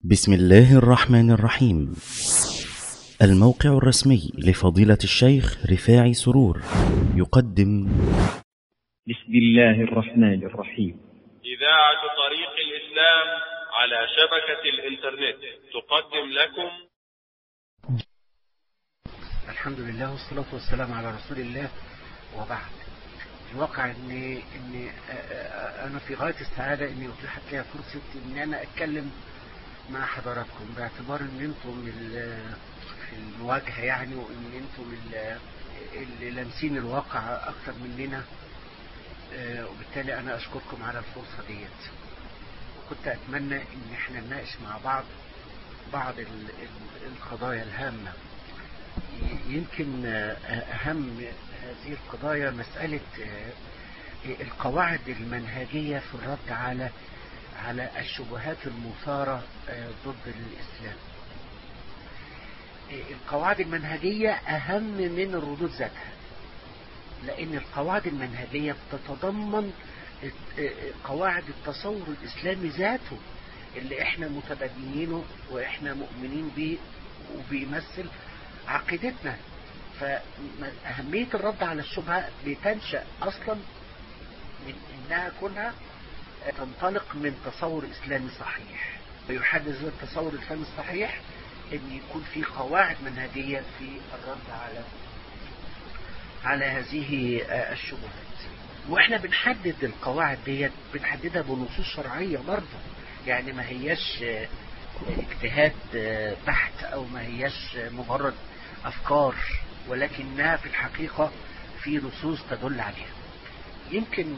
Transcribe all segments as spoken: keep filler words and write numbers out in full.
بسم الله الرحمن الرحيم. الموقع الرسمي لفضيلة الشيخ رفاعي سرور يقدم بسم الله الرحمن الرحيم. إذاعة طريق الإسلام على شبكة الإنترنت تقدم لكم. الحمد لله والصلاة والسلام على رسول الله، وبعد. الواقع ان ان انا في غاية السعادة اني اتيحت لي فرصة ان انا اتكلم مع حضراتكم، باعتبار ان انتم في المواجهة يعني، وان انتم اللي لامسين الواقع اكثر مننا، وبالتالي انا اشكركم على الفرصة ديت. وكنت اتمنى ان احنا نناقش مع بعض بعض القضايا الهامة. يمكن اهم هذه القضايا مسألة القواعد المنهجية في الرد على على الشبهات المثارة ضد الإسلام. القواعد المنهجية أهم من الردود ذاتها، لأن القواعد المنهجية بتتضمن قواعد التصور الإسلامي ذاته اللي احنا متبنيينه واحنا مؤمنين به وبيمثل عقيدتنا. فأهمية الرد على الشبهة بتنشأ أصلا من إنها كونها تنطلق من تصور إسلامي صحيح، ويحدث التصور الإسلامي الصحيح أن يكون في قواعد منهجية في الرد على على هذه الشبهات. وإحنا بنحدد القواعد دي بنحددها بنصوص شرعية برضه، يعني ما هياش اجتهاد بحت أو ما هياش مجرد أفكار، ولكنها في الحقيقة في نصوص تدل عليها. يمكن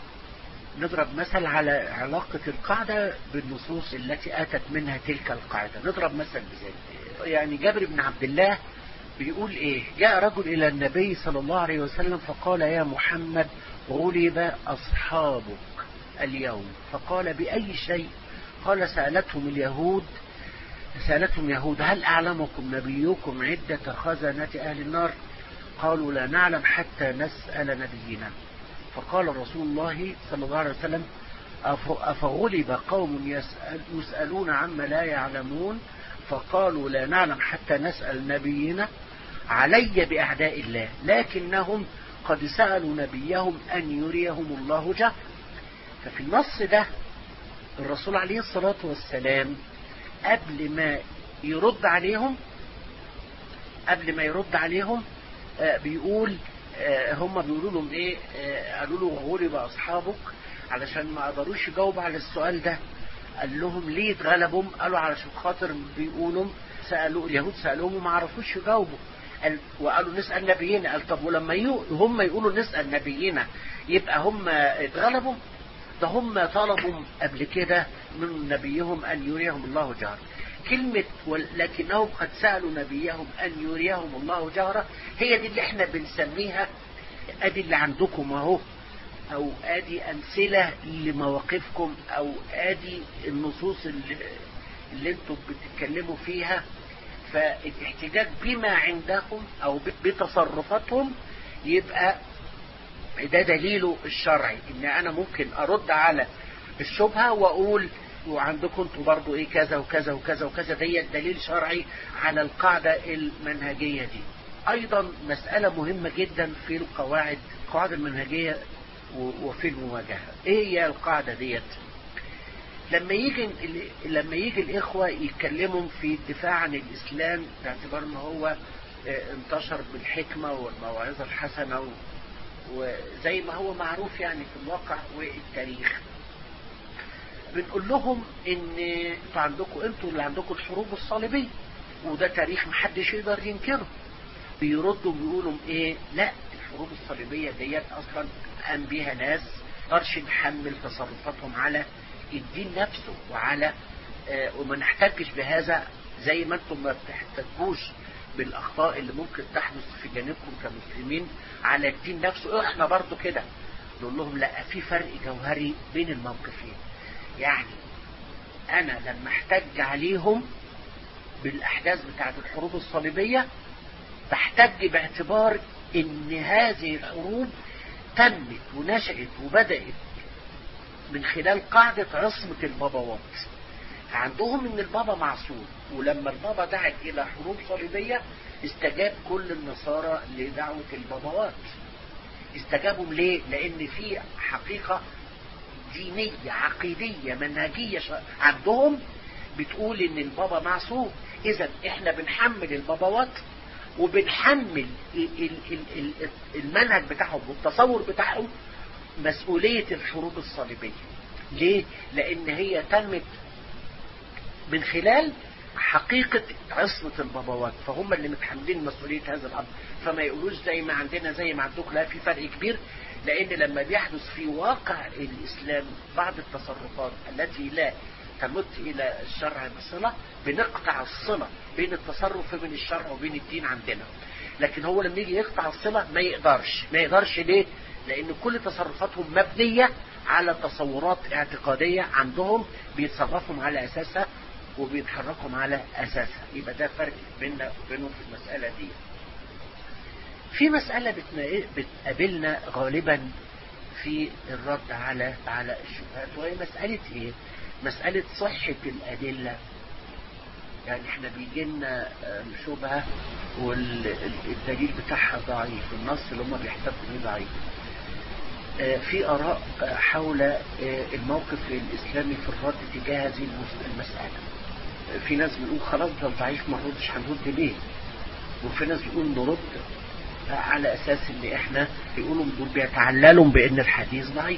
نضرب مثل على علاقة القاعدة بالنصوص التي آتت منها تلك القاعدة. نضرب مثل بذلك، يعني جابر بن عبد الله بيقول إيه: جاء رجل إلى النبي صلى الله عليه وسلم فقال: يا محمد، غلب أصحابك اليوم. فقال: بأي شيء؟ قال: سألتهم اليهود سألتهم يهود هل أعلمكم نبيكم عدة خزنة أهل النار؟ قالوا: لا نعلم حتى نسأل نبينا. فقال رسول الله صلى الله عليه وسلم: أفغلب قوم يسأل يسألون عما لا يعلمون فقالوا لا نعلم حتى نسأل نبينا؟ علي بأعداء الله، لكنهم قد سألوا نبيهم أن يريهم الله جهرا. ففي النص ده الرسول عليه الصلاة والسلام قبل ما يرد عليهم قبل ما يرد عليهم آه بيقول آه هم بيقولوا لهم ايه؟ آه قالوا له: غلب اصحابك، علشان ما قدروش يجاوبوا على السؤال ده. قال لهم: ليه اتغلبهم؟ قالوا: علشان خاطر بيقولوا سألوا اليهود سألوهم وما عرفوش يجاوبوا. قال وقالوا: نسأل نبينا. قال: طب ولما هم يقولوا نسأل نبينا يبقى هم اتغلبوا؟ ده هم طلبوا قبل كده من نبيهم أن يريهم الله جهرا. كلمة لكنهم قد سألوا نبيهم أن يريهم الله جهرا هي دي اللي احنا بنسميها ادي اللي عندكم اهو، او ادي امثلة لمواقفكم، او ادي النصوص اللي, اللي انتم بتتكلموا فيها. فالاحتجاج بما عندهم او بتصرفاتهم يبقى ده دليله الشرعي، ان انا ممكن ارد على الشبهة واقول وعندكم انتوا برضو ايه كذا وكذا وكذا وكذا. دي دليل شرعي على القاعدة المنهجية دي. ايضا مسألة مهمة جدا في القواعد القواعد المنهجية وفي المواجهة. ايه هي القاعدة ديت؟ لما يجي لما يجي الاخوة يتكلموا في الدفاع عن الاسلام باعتبار ان هو انتشر بالحكمة والموعظة الحسنة وزي ما هو معروف يعني في الواقع والتاريخ، بنقول لهم ان انتوا عندكم انتوا اللي عندكم الحروب الصليبية، وده تاريخ محدش يقدر ينكره. بيردوا بيقولوا ايه؟ لا، الحروب الصليبية ديت اصلا قام بيها ناس مقدرش نحمل تصرفاتهم على الدين نفسه وعلى آه وما نحتجش بهذا زي ما انتم ما بتحتجوش بالاخطاء اللي ممكن تحدث في جانبكم كمسلمين على الدين نفسه. احنا برضو كده نقول لهم لا، في فرق جوهري بين الموقفين. يعني انا لما احتج عليهم بالاحداث بتاعت الحروب الصليبية بحتج باعتبار ان هذه الحروب تمت ونشأت وبدأت من خلال قاعدة عصمة البابوات. عندهم ان البابا معصوم، ولما البابا دعت الى حروب صليبية استجاب كل النصارى لدعوة البابوات. استجابوا ليه؟ لان في حقيقة دينية عقيدية منهجية عندهم بتقول ان البابا معصوم. اذا احنا بنحمل البابوات وبنحمل المنهج بتاعهم والتصور بتاعهم مسؤولية الحروب الصليبية. ليه؟ لان هي تمت من خلال حقيقة عصمة البابوات، فهم اللي متحملين مسؤولية هذا الأمر. فما يقولوش زي ما عندنا زي ما عندكم، لا، في فرق كبير. لأن لما بيحدث في واقع الإسلام بعض التصرفات التي لا تمت إلى الشرع بصلة، بنقطع الصلة بين التصرف وبين الشرع وبين الدين عندنا. لكن هو لما يجي يقطع الصلة ما يقدرش ما يقدرش ليه؟ لأن كل تصرفاتهم مبنية على تصورات اعتقادية عندهم بيتصرفوا على أساسها وبيتحركوا على أساسها. يبقى ده فرق بيننا وبينهم في المسألة دي. في مسألة بتقابلنا غالبا في الرد على على الشبهات، وهي مسألة ايه؟ مسألة صحة الأدلة. يعني احنا بيجي لنا شبهة والدليل بتاعها ضعيف، النص اللي هم بيحتفوا بيه ضعيف. في آراء حول الموقف الإسلامي في الرد تجاه هذه المسألة. في ناس بيقول خلاص ده ضعيف ما نردش، هنرد ليه؟ وفي ناس بيقول نرد على أساس ان احنا بيقولوا بيتعللوا بأن الحديث ضعيف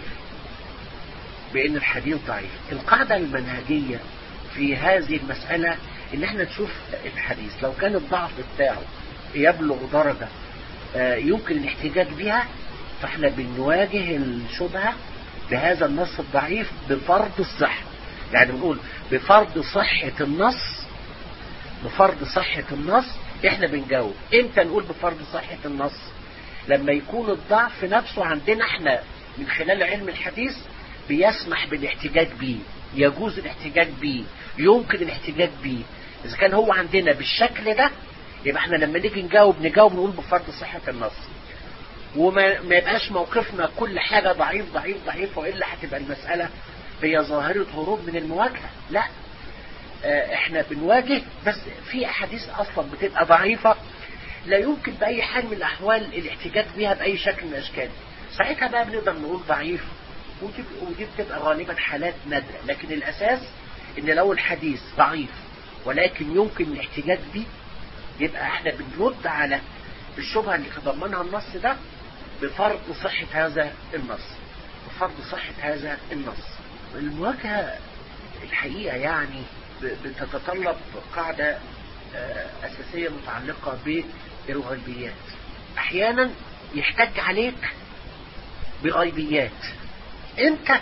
بأن الحديث ضعيف. القاعدة المنهجية في هذه المسألة ان احنا نشوف الحديث لو كان الضعف بتاعه يبلغ درجة يمكن الاحتجاج بها، فاحنا بنواجه الشبهة بهذا النص الضعيف بفرض الصحة. يعني بنقول بفرض صحة النص بفرض صحة النص احنا بنجاوب. امتى نقول بفرض صحة النص؟ لما يكون الضعف نفسه عندنا احنا من خلال علم الحديث بيسمح بالاحتجاج بيه، يجوز الاحتجاج بيه، يمكن الاحتجاج بيه. اذا كان هو عندنا بالشكل ده يبقى احنا لما نيجي نجاوب نجاوب نقول بفرض صحة النص، وما ما يبقاش موقفنا كل حاجة ضعيف ضعيف ضعيف، وإلا هتبقى المسألة هي ظاهرة هروب من المواجهة. لا، اه احنا بنواجه، بس في احاديث اصلا بتبقى ضعيفة لا يمكن بأي حال من الأحوال الاحتجاج بها بأي شكل من الأشكال. ساعتها بقى بنقدر نقول ضعيف، ودي, ودي بتبقى غالبا حالات نادرة. لكن الأساس إن لو الحديث ضعيف ولكن يمكن الاحتجاج به، يبقى احنا بنرد على الشبهة اللي تضمنها النص ده بفرض صحة هذا النص بفرض صحة هذا النص. المواجهة الحقيقة يعني بتتطلب قاعدة أساسية متعلقة بالغيبيات. أحيانا يحتج عليك بغيبيات أنت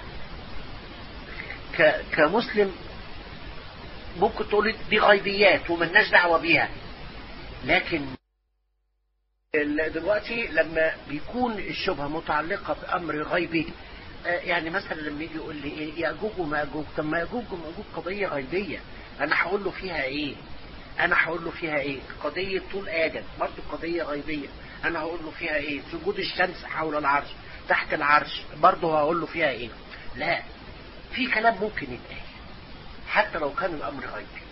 كمسلم ممكن تقول دي غيبيات وملناش دعوة بيها، لكن دلوقتي لما بيكون الشبهة متعلقة بأمر غيبي، يعني مثلا لما يجي يقول لي ايه يأجوج ومأجوج، طب ما يأجوج ومأجوج قضية غيبية، انا هقول له فيها ايه انا هقول له فيها ايه قضية طول آدم برضه قضية غيبية، انا هقول له فيها ايه سجود الشمس حول العرش تحت العرش برضه هقول له فيها ايه. لا، في كلام ممكن يتقال حتى لو كان الامر غيبي.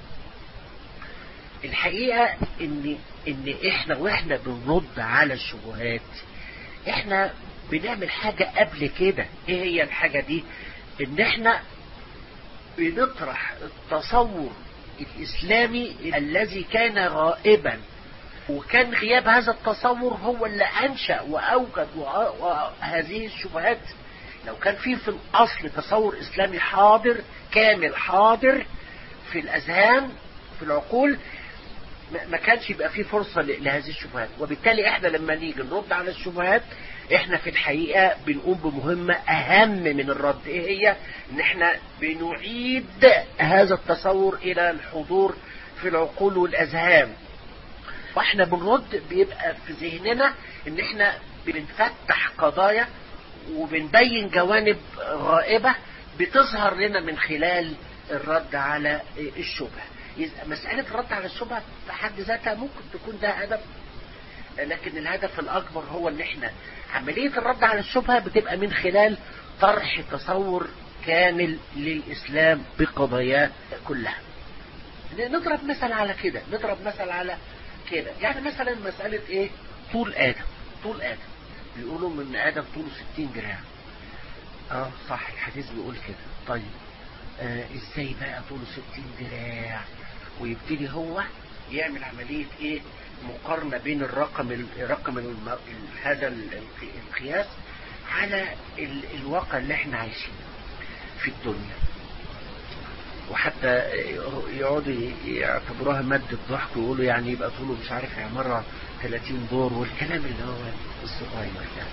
الحقيقة ان ان احنا واحنا بنرد على الشبهات احنا بنعمل حاجة قبل كده. ايه هي الحاجة دي؟ ان احنا بنطرح التصور الاسلامي الذي كان غائبا، وكان غياب هذا التصور هو اللي انشأ واوجد هذه الشبهات. لو كان في في الاصل تصور اسلامي حاضر كامل حاضر في الاذهان في العقول، ما كانش يبقى فيه فرصة لهذه الشبهات. وبالتالي احنا لما نيجي نرد على الشبهات احنا في الحقيقة بنقوم بمهمة اهم من الرد. ايه هي؟ ان احنا بنعيد هذا التصور الى الحضور في العقول والاذهان، واحنا بنرد بيبقى في ذهننا ان احنا بنفتح قضايا وبنبين جوانب غائبة بتظهر لنا من خلال الرد على الشبهة. مسألة الرد على الشبهة في حد ذاتها ممكن تكون ده هدف، لكن الهدف الأكبر هو ان احنا عملية الرد على الشبهة بتبقى من خلال طرح تصور كامل للإسلام بقضاياه كلها. نضرب مثل على كده نضرب مثل على كده يعني مثلا مسألة ايه؟ طول آدم. طول آدم بيقولوا من آدم طوله ستين دراع. اه صح، الحديث بيقول كده. طيب آه ازاي بقى طوله ستين دراع؟ ويبتدي هو يعمل عملية ايه؟ مقارنة بين الرقم الرقم الم... هذا القياس على ال... الواقع اللي احنا عايشينه في الدنيا، وحتى يقعدوا يعتبروها مادة ضحك ويقولوا يعني يبقى طوله مش عارف يعني مرة ثلاثين دور والكلام اللي هو الصغير ده.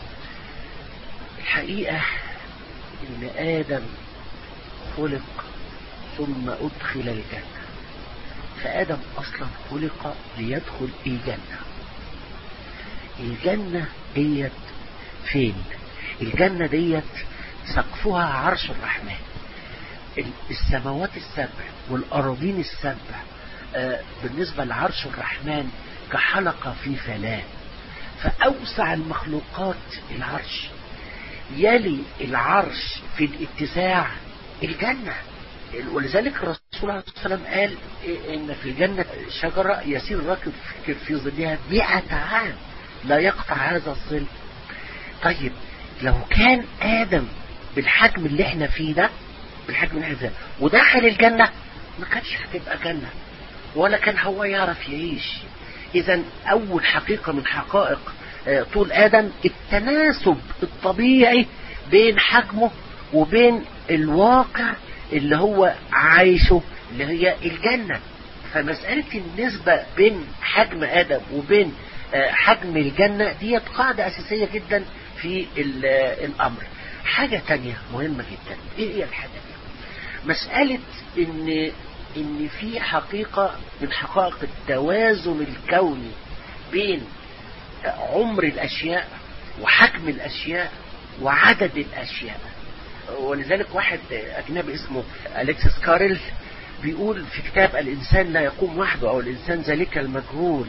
الحقيقة ان آدم خلق ثم أدخل الجنة، فآدم أصلا خلق ليدخل الجنة. الجنة ديت فين؟ الجنة ديت سقفها عرش الرحمن. السماوات السبع والأراضين السبع آه بالنسبة لعرش الرحمن كحلقة في فلاة، فأوسع المخلوقات العرش، يلي العرش في الاتساع الجنة. ولذلك الرسول صلى الله عليه وسلم قال إن في الجنة شجرة يسير راكب في ظلها مئة عام لا يقطع هذا الظل. طيب لو كان آدم بالحجم اللي احنا فيه ده بالحجم اللي احنا فيه ده ودخل الجنة، ما كانش هتبقى جنة ولا كان هو يعرف يعيش. إذا أول حقيقة من حقائق طول آدم التناسب الطبيعي بين حجمه وبين الواقع اللي هو عايشه اللي هي الجنة. فمسألة النسبة بين حجم آدم وبين حجم الجنة دي قاعدة أساسية جدا في الأمر. حاجة تانية مهمة جدا، إيه هي الحاجة دي؟ مسألة إن إن في حقيقة من حقائق التوازن الكوني بين عمر الأشياء وحجم الأشياء وعدد الأشياء. ولذلك واحد أجنبي اسمه أليكسيس كارل بيقول في كتاب الإنسان لا يقوم وحده أو الإنسان ذلك المجهول،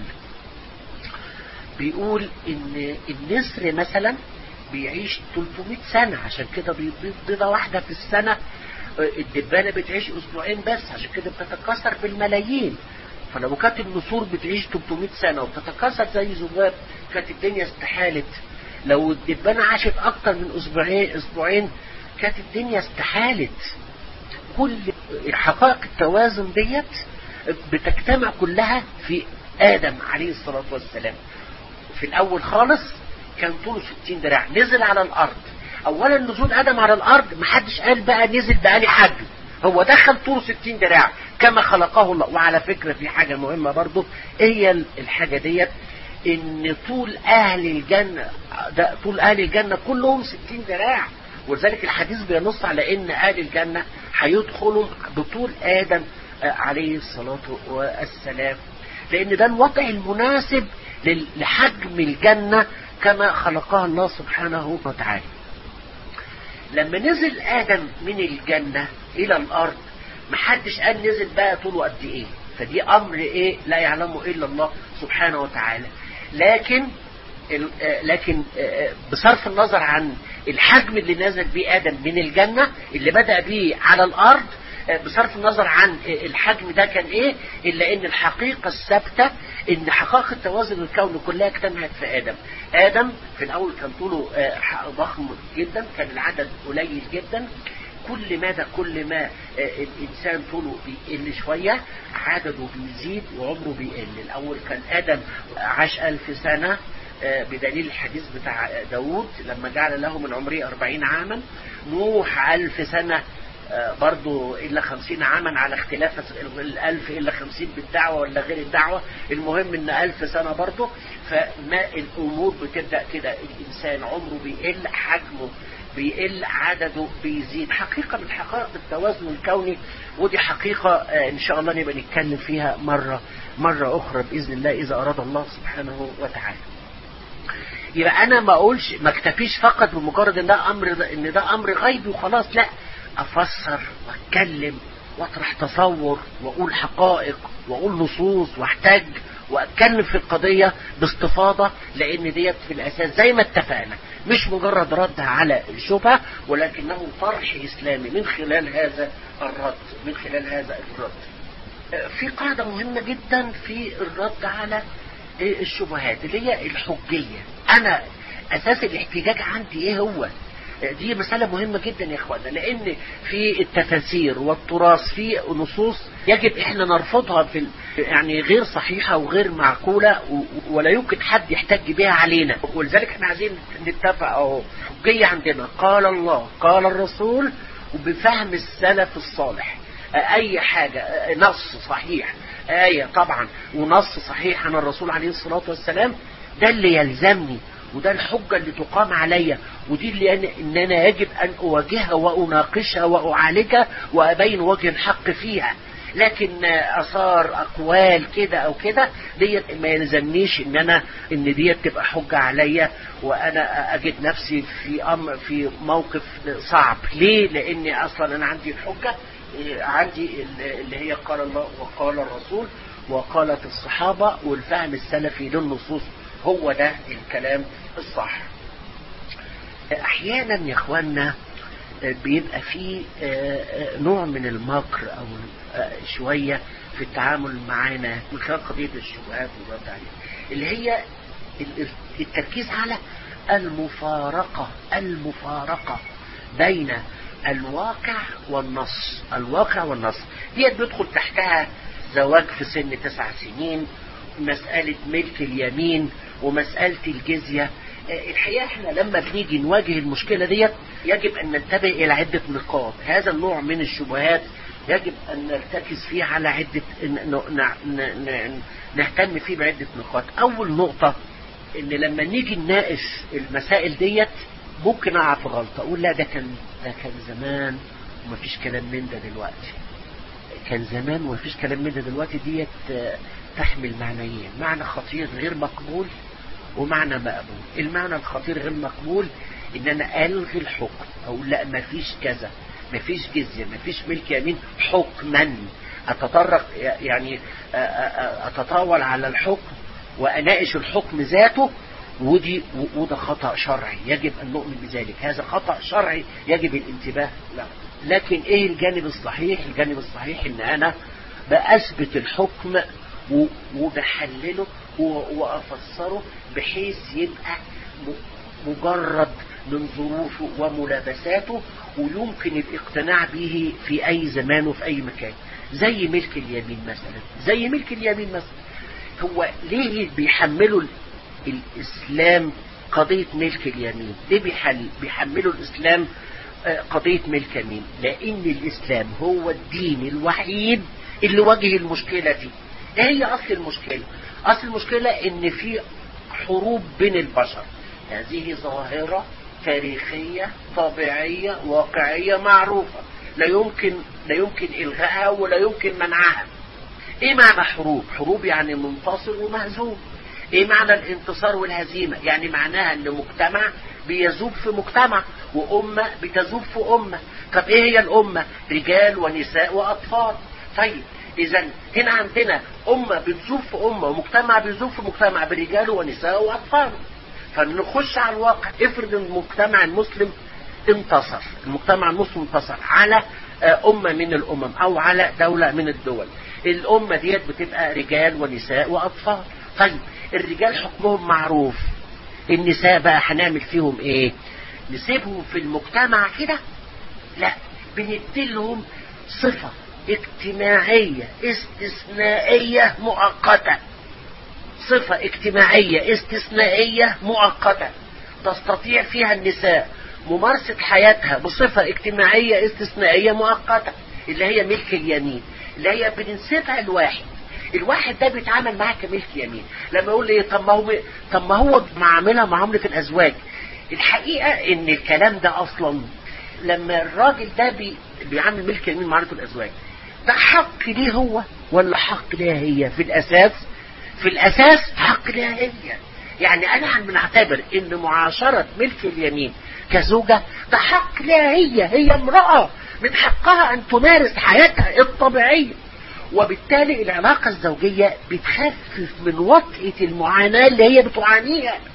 بيقول إن النسر مثلا بيعيش ثلاثمائة سنة، عشان كده بيضيف بيضة واحدة في السنة. الدبانة بتعيش أسبوعين بس، عشان كده بتتكاثر بالملايين. فلو كانت النسور بتعيش ثلاثمائة سنة وبتتكاثر زي ذباب كانت الدنيا استحالت. لو الدبانة عاشت أكتر من أسبوعين أسبوعين كانت الدنيا استحالت. كل حقائق التوازن ديت بتجتمع كلها في آدم عليه الصلاة والسلام. في الأول خالص كان طوله ستين دراع، نزل على الأرض. أولا نزول آدم على الأرض محدش قال بقى نزل بقى لي حجم، هو دخل طوله ستين دراع كما خلقه الله. وعلى فكرة في حاجة مهمة برضو، ايه الحاجة ديت؟ ان طول اهل الجنة ده طول اهل الجنة كلهم ستين دراع. ولذلك الحديث بينص على ان اهل الجنة هيدخلوا بطول آدم عليه الصلاة والسلام، لان ده الوضع المناسب لحجم الجنة كما خلقها الله سبحانه وتعالى. لما نزل آدم من الجنة إلى الأرض محدش قال نزل بقى طوله قد إيه، فدي أمر إيه لا يعلمه إلا الله سبحانه وتعالى. لكن لكن بصرف النظر عن الحجم اللي نزل بيه آدم من الجنة اللي بدأ بيه على الأرض، بصرف النظر عن الحجم ده كان ايه، الا ان الحقيقة الثابتة ان حقائق التوازن الكوني كلها اجتمعت في آدم. آدم في الأول كان طوله ضخم جدا، كان العدد قليل جدا. كل مدى كل ما الإنسان طوله بيقل شوية عدده بيزيد وعمره بيقل. الأول كان آدم عاش ألف سنة بدليل الحديث بتاع داود لما جعل له من عمره أربعين عاما. نوح ألف سنة برضو إلا خمسين عاما، على اختلاف الألف إلا خمسين بالدعوة ولا غير الدعوة، المهم إن ألف سنة برضو. فما الأمور بتبدأ كده، الإنسان عمره بيقل، حجمه بيقل، عدده بيزيد. حقيقة من حقائق التوازن الكوني، ودي حقيقة إن شاء الله نبقى نتكلم فيها مرة مرة أخرى بإذن الله إذا أراد الله سبحانه وتعالى. يبقى أنا ما أقولش ما اكتفيش فقط بمجرد إن ده أمر إن ده أمر غيبي وخلاص، لا، أفسر وأتكلم وأطرح تصور وأقول حقائق وأقول نصوص وأحتاج وأتكلم في القضية باستفاضة، لأن ديت في الأساس زي ما اتفقنا مش مجرد رد على الشبهة، ولكنه طرح إسلامي من خلال هذا الرد من خلال هذا الرد. في قاعدة مهمة جدا في الرد على الشبهات اللي هي الحجية. أنا أساس الاحتجاج عندي إيه هو؟ دي مسألة مهمة جدا يا اخوانا، لان في التفاسير والتراث في نصوص يجب احنا نرفضها في يعني غير صحيحة وغير معقولة ولا يمكن حد يحتج بها علينا، ولذلك احنا عايزين نتفق اهو. حجية عندنا قال الله قال الرسول وبفهم السلف الصالح. اي حاجة نص صحيح، آية طبعا ونص صحيح عن الرسول عليه الصلاة والسلام، ده اللي يلزمني وده الحجة اللي تقام عليا، ودي اللي أنا إن أنا يجب أن أواجهها وأناقشها وأعالجها وأبين وجه الحق فيها. لكن أثار أقوال كده أو كده ديت ما يلزمنيش إن أنا إن ديت تبقى حجة عليا وأنا أجد نفسي في أمر في موقف صعب. ليه؟ لأني أصلا أنا عندي الحجة عندي اللي هي قال الله وقال الرسول وقالت الصحابة والفهم السلفي للنصوص، هو ده الكلام الصح. احيانا يا اخوانا بيبقى فيه نوع من المكر او شوية في التعامل معانا من خلال قضية الشبهات والرد عليها، اللي هي التركيز على المفارقة المفارقة بين الواقع والنص. الواقع والنص دي بيدخل تحتها زواج في سن تسع سنين، مسألة ملك اليمين ومسألة الجزية. الحقيقة احنا لما بنيجي نواجه المشكلة ديت يجب ان ننتبه الى عدة نقاط. هذا النوع من الشبهات يجب ان نرتكز فيه على عدة نهتم فيه بعدة نقاط. اول نقطة ان لما نيجي نناقش المسائل ديت ممكن اقع في غلطة اقول لا ده كان ده كان زمان ومفيش كلام من ده دلوقتي. كان زمان ومفيش كلام من ده دلوقتي ديت تحمل معنيين، معنى خطير غير مقبول ومعنى مقبول. المعنى الخطير غير مقبول ان انا الغي الحكم او لا مفيش كذا، مفيش جزية، مفيش ملك يمين حكما، اتطرق يعني اتطاول على الحكم واناقش الحكم ذاته، ودي وده خطأ شرعي يجب ان نؤمن بذلك. هذا خطأ شرعي يجب الانتباه له. لكن ايه الجانب الصحيح؟ الجانب الصحيح ان انا بأثبت الحكم وبحلله وأفسره بحيث يبقى مجرد من ظروفه وملابساته ويمكن الاقتناع به في أي زمان وفي أي مكان. زي ملك اليمين مثلا زي ملك اليمين مثلا هو ليه بيحملوا الإسلام قضية ملك اليمين؟ ليه بيحل بيحملوا الإسلام قضية ملك اليمين؟ لأن الإسلام هو الدين الوحيد اللي واجه المشكلة دي. ايه هي اصل المشكلة؟ اصل المشكلة ان في حروب بين البشر. هذه ظاهرة تاريخية طبيعية واقعية معروفة لا يمكن لا يمكن الغائها ولا يمكن منعها. ايه معنى حروب؟ حروب يعني منتصر ومهزوم. ايه معنى الانتصار والهزيمة؟ يعني معناها ان مجتمع بيذوب في مجتمع وامة بتذوب في امة. طب ايه هي الامة؟ رجال ونساء واطفال. طيب اذا هنا عندنا امة بتذوب في امة ومجتمع بيذوب في مجتمع برجاله ونساء واطفال. فنخش على الواقع، افرض المجتمع المسلم انتصر، المجتمع المسلم انتصر على امة من الامم او على دولة من الدول. الامة ديت بتبقى رجال ونساء واطفال. طيب الرجال حكمهم معروف، النساء بقى هنعمل فيهم ايه؟ نسيبهم في المجتمع كده؟ لا، بنديلهم صفة اجتماعية استثنائية مؤقتة. صفة اجتماعية استثنائية مؤقتة تستطيع فيها النساء ممارسة حياتها بصفة اجتماعية استثنائية مؤقتة اللي هي ملك اليمين، اللي هي بننسبها الواحد. الواحد ده بيتعامل معاه كملك يمين. لما يقول لي طب ما هو طب ما هو معاملها معاملة الازواج. الحقيقة ان الكلام ده اصلا لما الراجل ده بي بيعامل ملك يمين معاملة الازواج، ده حق ليه هو ولا حق ليها هي؟ في الاساس في الاساس حق ليها هي. يعني انا بنعتبر ان معاشرة ملك اليمين كزوجة ده حق ليها هي. هي امرأة من حقها ان تمارس حياتها الطبيعية، وبالتالي العلاقة الزوجية بتخفف من وطئة المعاناة اللي هي بتعانيها.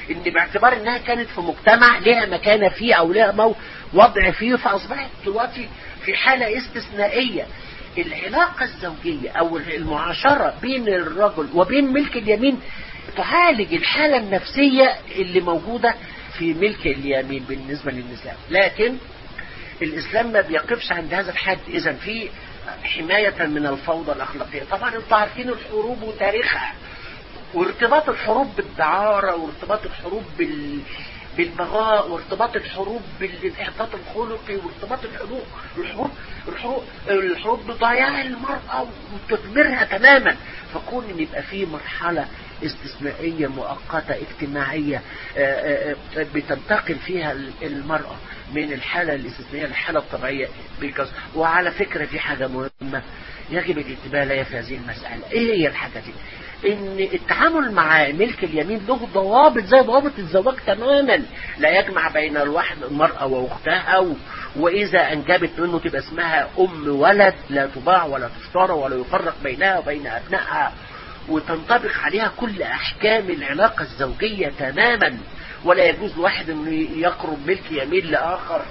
ان باعتبار انها كانت في مجتمع لها مكانة فيه او لها وضع فيه، فاصبحت دلوقتي في حالة استثنائية. العلاقة الزوجية او المعاشرة بين الرجل وبين ملك اليمين تعالج الحالة النفسية اللي موجودة في ملك اليمين بالنسبة للنساء، لكن الاسلام ما بيقفش عند هذا الحد. اذا في حماية من الفوضى الاخلاقية. طبعا انتوا عارفين الحروب وتاريخها، وارتباط الحروب بالدعارة، وارتباط الحروب بال بالبغاء، وارتباط الحروب بالانحطاط الخلقي، وارتباط الحروب الحروب الحروب, الحروب بضياع المرأة وتدميرها تماما. فكون ان يبقى فيه مرحلة استثنائية مؤقتة اجتماعية بتنتقل فيها المرأة من الحالة الاستثنائية للحالة الطبيعية. وعلى فكرة في حاجة مهمة يجب الانتباه لها في هذه المسألة. ايه هي الحاجة دي؟ ان التعامل مع ملك اليمين له ضوابط زي ضوابط الزواج تماما، لا يجمع بين الواحد المرأة واختها، و... واذا انجبت منه تبقى اسمها ام ولد، لا تباع ولا تشترى ولا يفرق بينها وبين ابنائها، وتنطبق عليها كل احكام العلاقة الزوجية تماما، ولا يجوز لواحد انه يقرب ملك يمين لاخر.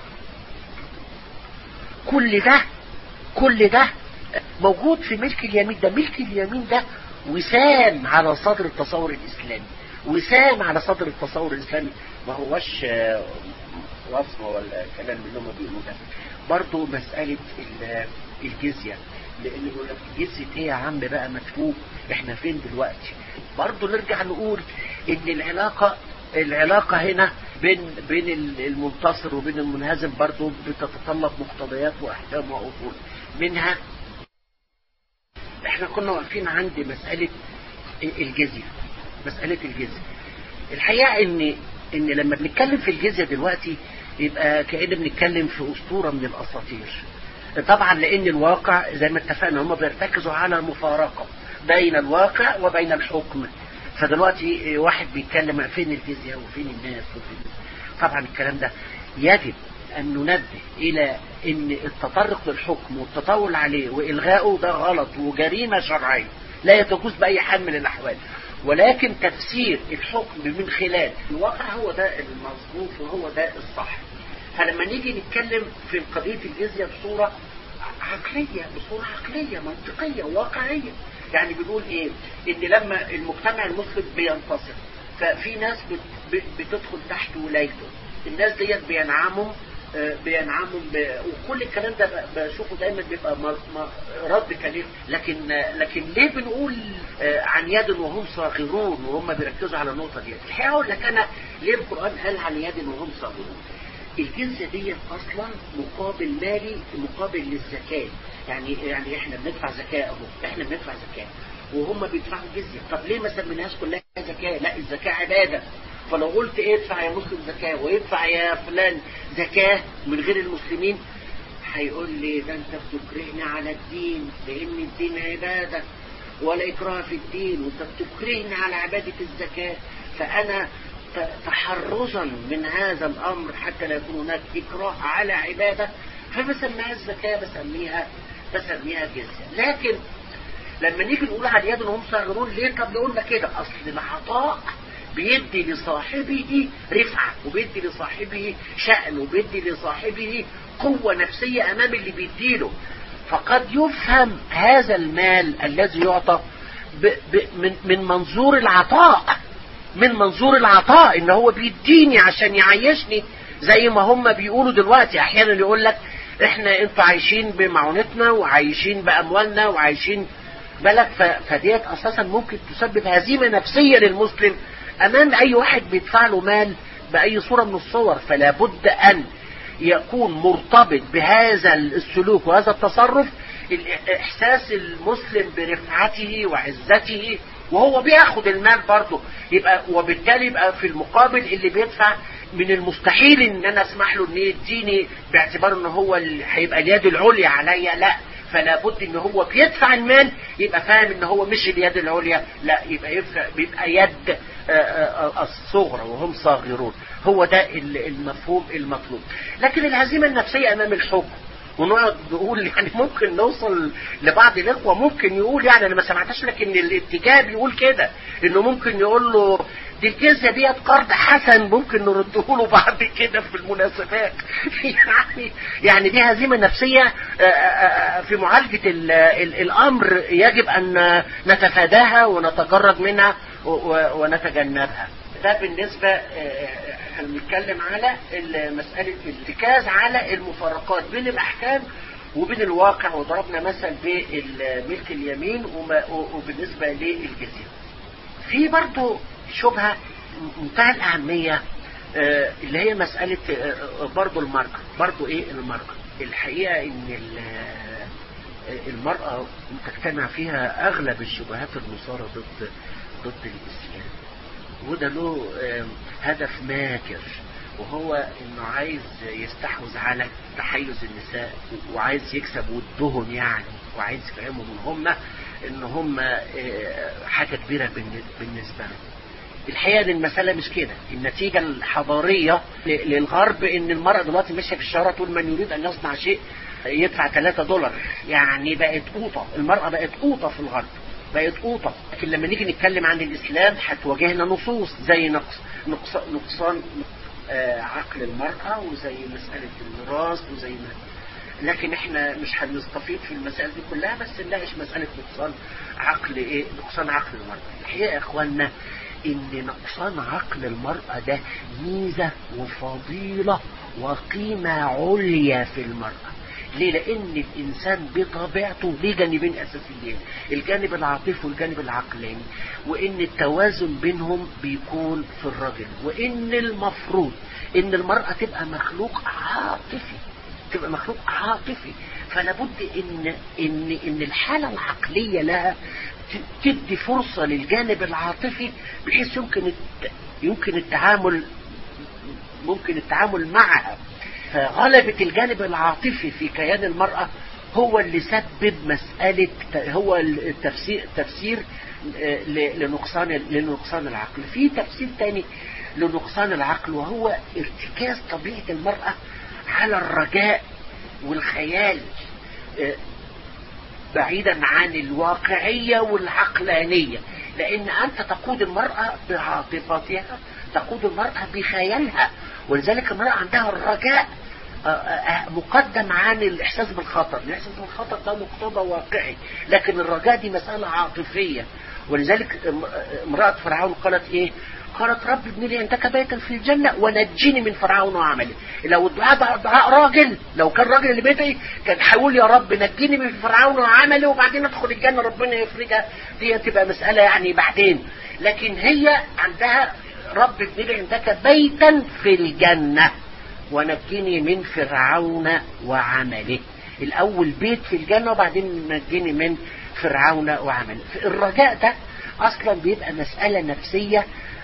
كل ده كل ده موجود في ملك اليمين. ده ملك اليمين ده وسام على صدر التصور الإسلامي، وسام على صدر التصور الإسلامي، ما هوش وصمة ولا كلام اللي هم بيقولوا ده. برضه مسألة الجزية، لأن يقول لك الجزية ايه يا عم بقى مدفوق، احنا فين دلوقتي؟ برضه نرجع نقول ان العلاقة العلاقة هنا بين بين المنتصر وبين المنهزم برضه بتتطلب مقتضيات واحكام واصول. منها احنا كنا واقفين عند مسألة الجزية. مسألة الجزية الحقيقة ان ان لما بنتكلم في الجزية دلوقتي يبقى كأننا بنتكلم في أسطورة من الأساطير. طبعا لان الواقع زي ما اتفقنا هم بيرتكزوا على مفارقة بين الواقع وبين الحكم. فدلوقتي واحد بيتكلم فين الجزية وفين الناس وفين. طبعا الكلام ده يجب أن ننبه إلى أن التطرق للحكم والتطاول عليه وإلغائه ده غلط وجريمة شرعية لا يتجوز بأي حال من الأحوال، ولكن تفسير الحكم من خلال الواقع هو ده المظبوط وهو ده الصح. فلما نيجي نتكلم في قضية الجزية بصورة عقلية بصورة عقلية منطقية واقعية، يعني بنقول إيه؟ إن لما المجتمع المسلم بينتصر ففي ناس بتدخل تحت ولايته، الناس ديت بينعموا بينعموا ب... وكل الكلام ده بشوفه دايما بيبقى رد كلام. لكن لكن ليه بنقول عن يد وهم صاغرون وهم بيركزوا على النقطه دي؟ الحقيقه اقول لك انا ليه القران قال عن يد وهم صاغرون. الجنس دي اصلا مقابل مالي مقابل للزكاه، يعني يعني احنا بندفع زكاه اهو، احنا بندفع زكاه وهم بيدفعوا جزيه. طب ليه ما سميناهاش كلها زكاه؟ لا، الزكاه عباده. فلو قلت ادفع يا مسلم زكاة ويدفع يا فلان زكاة من غير المسلمين هيقول لي ده انت بتكرهني على الدين، لان الدين عبادة ولا اكراه في الدين، وانت بتكرهني على عبادة الزكاة. فانا تحرزا من هذا الامر حتى لا يكون هناك اكراه على عبادة فبسميها الزكاة، بسميها بسميها جزية. لكن لما نيجي نقول على اليد وهم صاغرون ليه؟ طب نقولنا كده اصل العطاء بيدي لصاحبه رفعة وبيدي لصاحبه شأن وبيدي لصاحبه قوة نفسية أمام اللي بيديله. فقد يفهم هذا المال الذي يعطى ب ب من, من منظور العطاء، من منظور العطاء إن هو بيديني عشان يعيشني، زي ما هم بيقولوا دلوقتي أحيانا يقول لك إحنا أنتوا عايشين بمعونتنا وعايشين بأموالنا وعايشين بالك. فديت أساسا ممكن تسبب هزيمة نفسية للمسلم امام اي واحد بيدفع له مال باي صورة من الصور. فلا بد ان يكون مرتبط بهذا السلوك وهذا التصرف احساس المسلم برفعته وعزته وهو بياخد المال برضه، يبقى وبالتالي يبقى في المقابل اللي بيدفع من المستحيل ان انا اسمح له ان يديني باعتبار ان هو هيبقى اليد العليا عليا، لا. فلا بد ان هو بيدفع المال يبقى فاهم ان هو مش اليد العليا، لا، يبقى يدفع بيبقى يد الصغرى وهم صاغرون. هو ده المفهوم المطلوب. لكن الهزيمة النفسية امام الحكم ونقعد نقول يعني ممكن نوصل لبعض الاخوه ممكن يقول يعني انا ما سمعتش لك ان الاتجاه بيقول كده، انه ممكن يقول له دي الجزية ديت قرض حسن ممكن نرده له بعد كده في المناسبات. يعني يعني دي هزيمة نفسية في معالجة ال ال الأمر يجب أن نتفاداها ونتجرد منها ونتجنبها. ده بالنسبة هنتكلم على مسألة الارتكاز على المفارقات بين الأحكام وبين الواقع، وضربنا مثل بملك اليمين وبالنسبة للجزية. في برضو شبهة منتهى الأهمية اللي هي مسألة برضو المرأة. برضو ايه المرأة؟ الحقيقة ان المرأة تجتمع فيها اغلب الشبهات المثارة ضد ضد الاسلام، وده له هدف ماكر، وهو انه عايز يستحوذ على تحيز النساء وعايز يكسب ودهم يعني، وعايز يفهمهم ان هم ان هم حاجة كبيرة بالنسبة لهم. الحقيقة ان المسألة مش كده. النتيجة الحضارية للغرب ان المرأة دلوقتي ماشية في الشارع تقول من يريد ان يصنع شيء يدفع ثلاثة دولار، يعني بقت قوطة. المرأة بقت قوطة في الغرب، بقت قوطة. لكن لما نيجي نتكلم عن الاسلام هتواجهنا نصوص زي نقص نقص نقصان عقل المرأة، وزي مسألة الميراث، وزي ما لكن احنا مش هنستفيد في المسائل دي كلها، بس نناقش مسألة نقصان عقل ايه نقصان عقل المرأة. الحقيقة يا اخوانا ان نقصان عقل المرأة ده ميزة وفضيلة وقيمة عليا في المرأة. ليه؟ لان الانسان بطبيعته ليه جانبين اساسيين، الجانب العاطفي والجانب العقلاني، وان التوازن بينهم بيكون في الرجل، وان المفروض ان المرأة تبقى مخلوق عاطفي، تبقى مخلوق عاطفي. فلا بد ان ان ان الحالة العقلية لها تدي فرصة للجانب العاطفي بحيث يمكن يمكن التعامل ممكن التعامل معها. فغلبة الجانب العاطفي في كيان المرأة هو اللي سبب مسألة، هو التفسير تفسير لنقصان لنقصان العقل. في تفسير تاني لنقصان العقل، وهو ارتكاز طبيعة المرأة على الرجاء والخيال بعيدا عن الواقعية والعقلانية. لأن أنت تقود المرأة بعاطفتها، تقود المرأة بخيالها، ولذلك المرأة عندها الرجاء مقدم عن الإحساس بالخطر. الإحساس بالخطر ده مقتضى واقعي، لكن الرجاء دي مسألة عاطفية. ولذلك امرأة فرعون قالت إيه؟ قالت رب ابن لي عندك بيتا في الجنة ونجيني من فرعون وعمله. لو الدعاء دعاء راجل، لو كان راجل اللي بيتي كان هيقول يا رب نجيني من فرعون وعمله وبعدين ادخل الجنة ربنا يفرجها، دي تبقى مسألة يعني بعدين. لكن هي عندها رب ابن لي عندك بيتا في الجنة ونجيني من فرعون وعمله. الأول بيت في الجنة وبعدين نجيني من فرعون وعمله. الرجاء ده أصلا بيبقى مسألة نفسية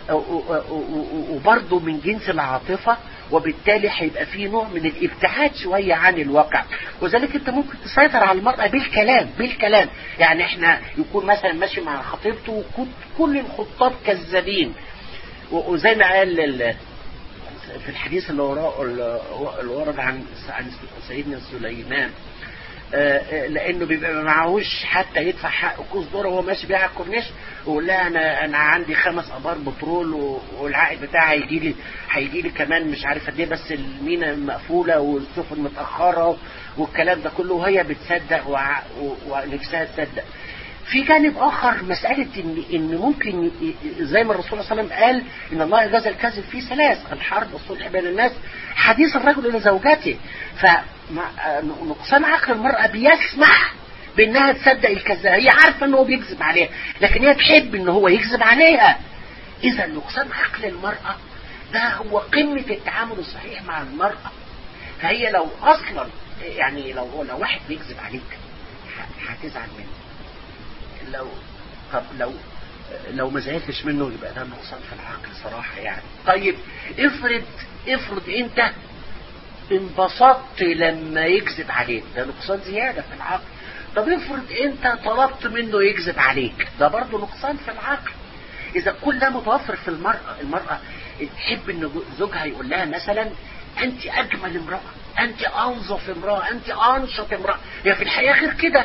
وبرضه من جنس العاطفة، وبالتالي هيبقى فيه نوع من الابتعاد شوية عن الواقع. وذلك انت ممكن تسيطر على المرأة بالكلام بالكلام يعني احنا يكون مثلا ماشي مع خطيبته كل الخطاب كذابين، وزي ما قال في الحديث اللي ورد عن عن سيدنا سليمان، لانه بيبقى معهوش حتى يدفع حق كوز ذره وهو ماشي بيها على الكورنيش، ويقول لها انا انا عندي خمس ابار بترول والعائد بتاعي هيجي لي هيجي لي كمان مش عارف قد ايه، بس المينا مقفوله والسفن متاخره والكلام ده كله، وهي بتصدق ونفسها تصدق. في جانب اخر مساله ان ان ممكن زي ما الرسول صلى الله عليه وسلم قال ان الله يجازي الكاذب في ثلاث: الحرب والصلح بين الناس، حديث الرجل الى زوجته. فنقصان عقل المراه بيسمح بانها تصدق الكذاب، هي عارفه ان هو بيكذب عليها لكن هي تحب ان هو يكذب عليها. اذا نقصان عقل المراه ده هو قمه التعامل الصحيح مع المراه. فهي لو اصلا يعني لو لو واحد بيكذب عليك هتزعل منه، لو طب لو لو ما زعلتش منه يبقى ده نقصان في العقل صراحة يعني. طيب افرض افرض انت انبسطت لما يكذب عليك، ده نقصان زيادة في العقل. طب افرض انت طلبت منه يكذب عليك، ده برضه نقصان في العقل. اذا كل ده متوفر في المرأة، المرأة تحب ان زوجها يقول لها مثلا انت اجمل امرأة، انت انظف امرأة، انت انشط امرأة. هي في الحقيقة غير كده،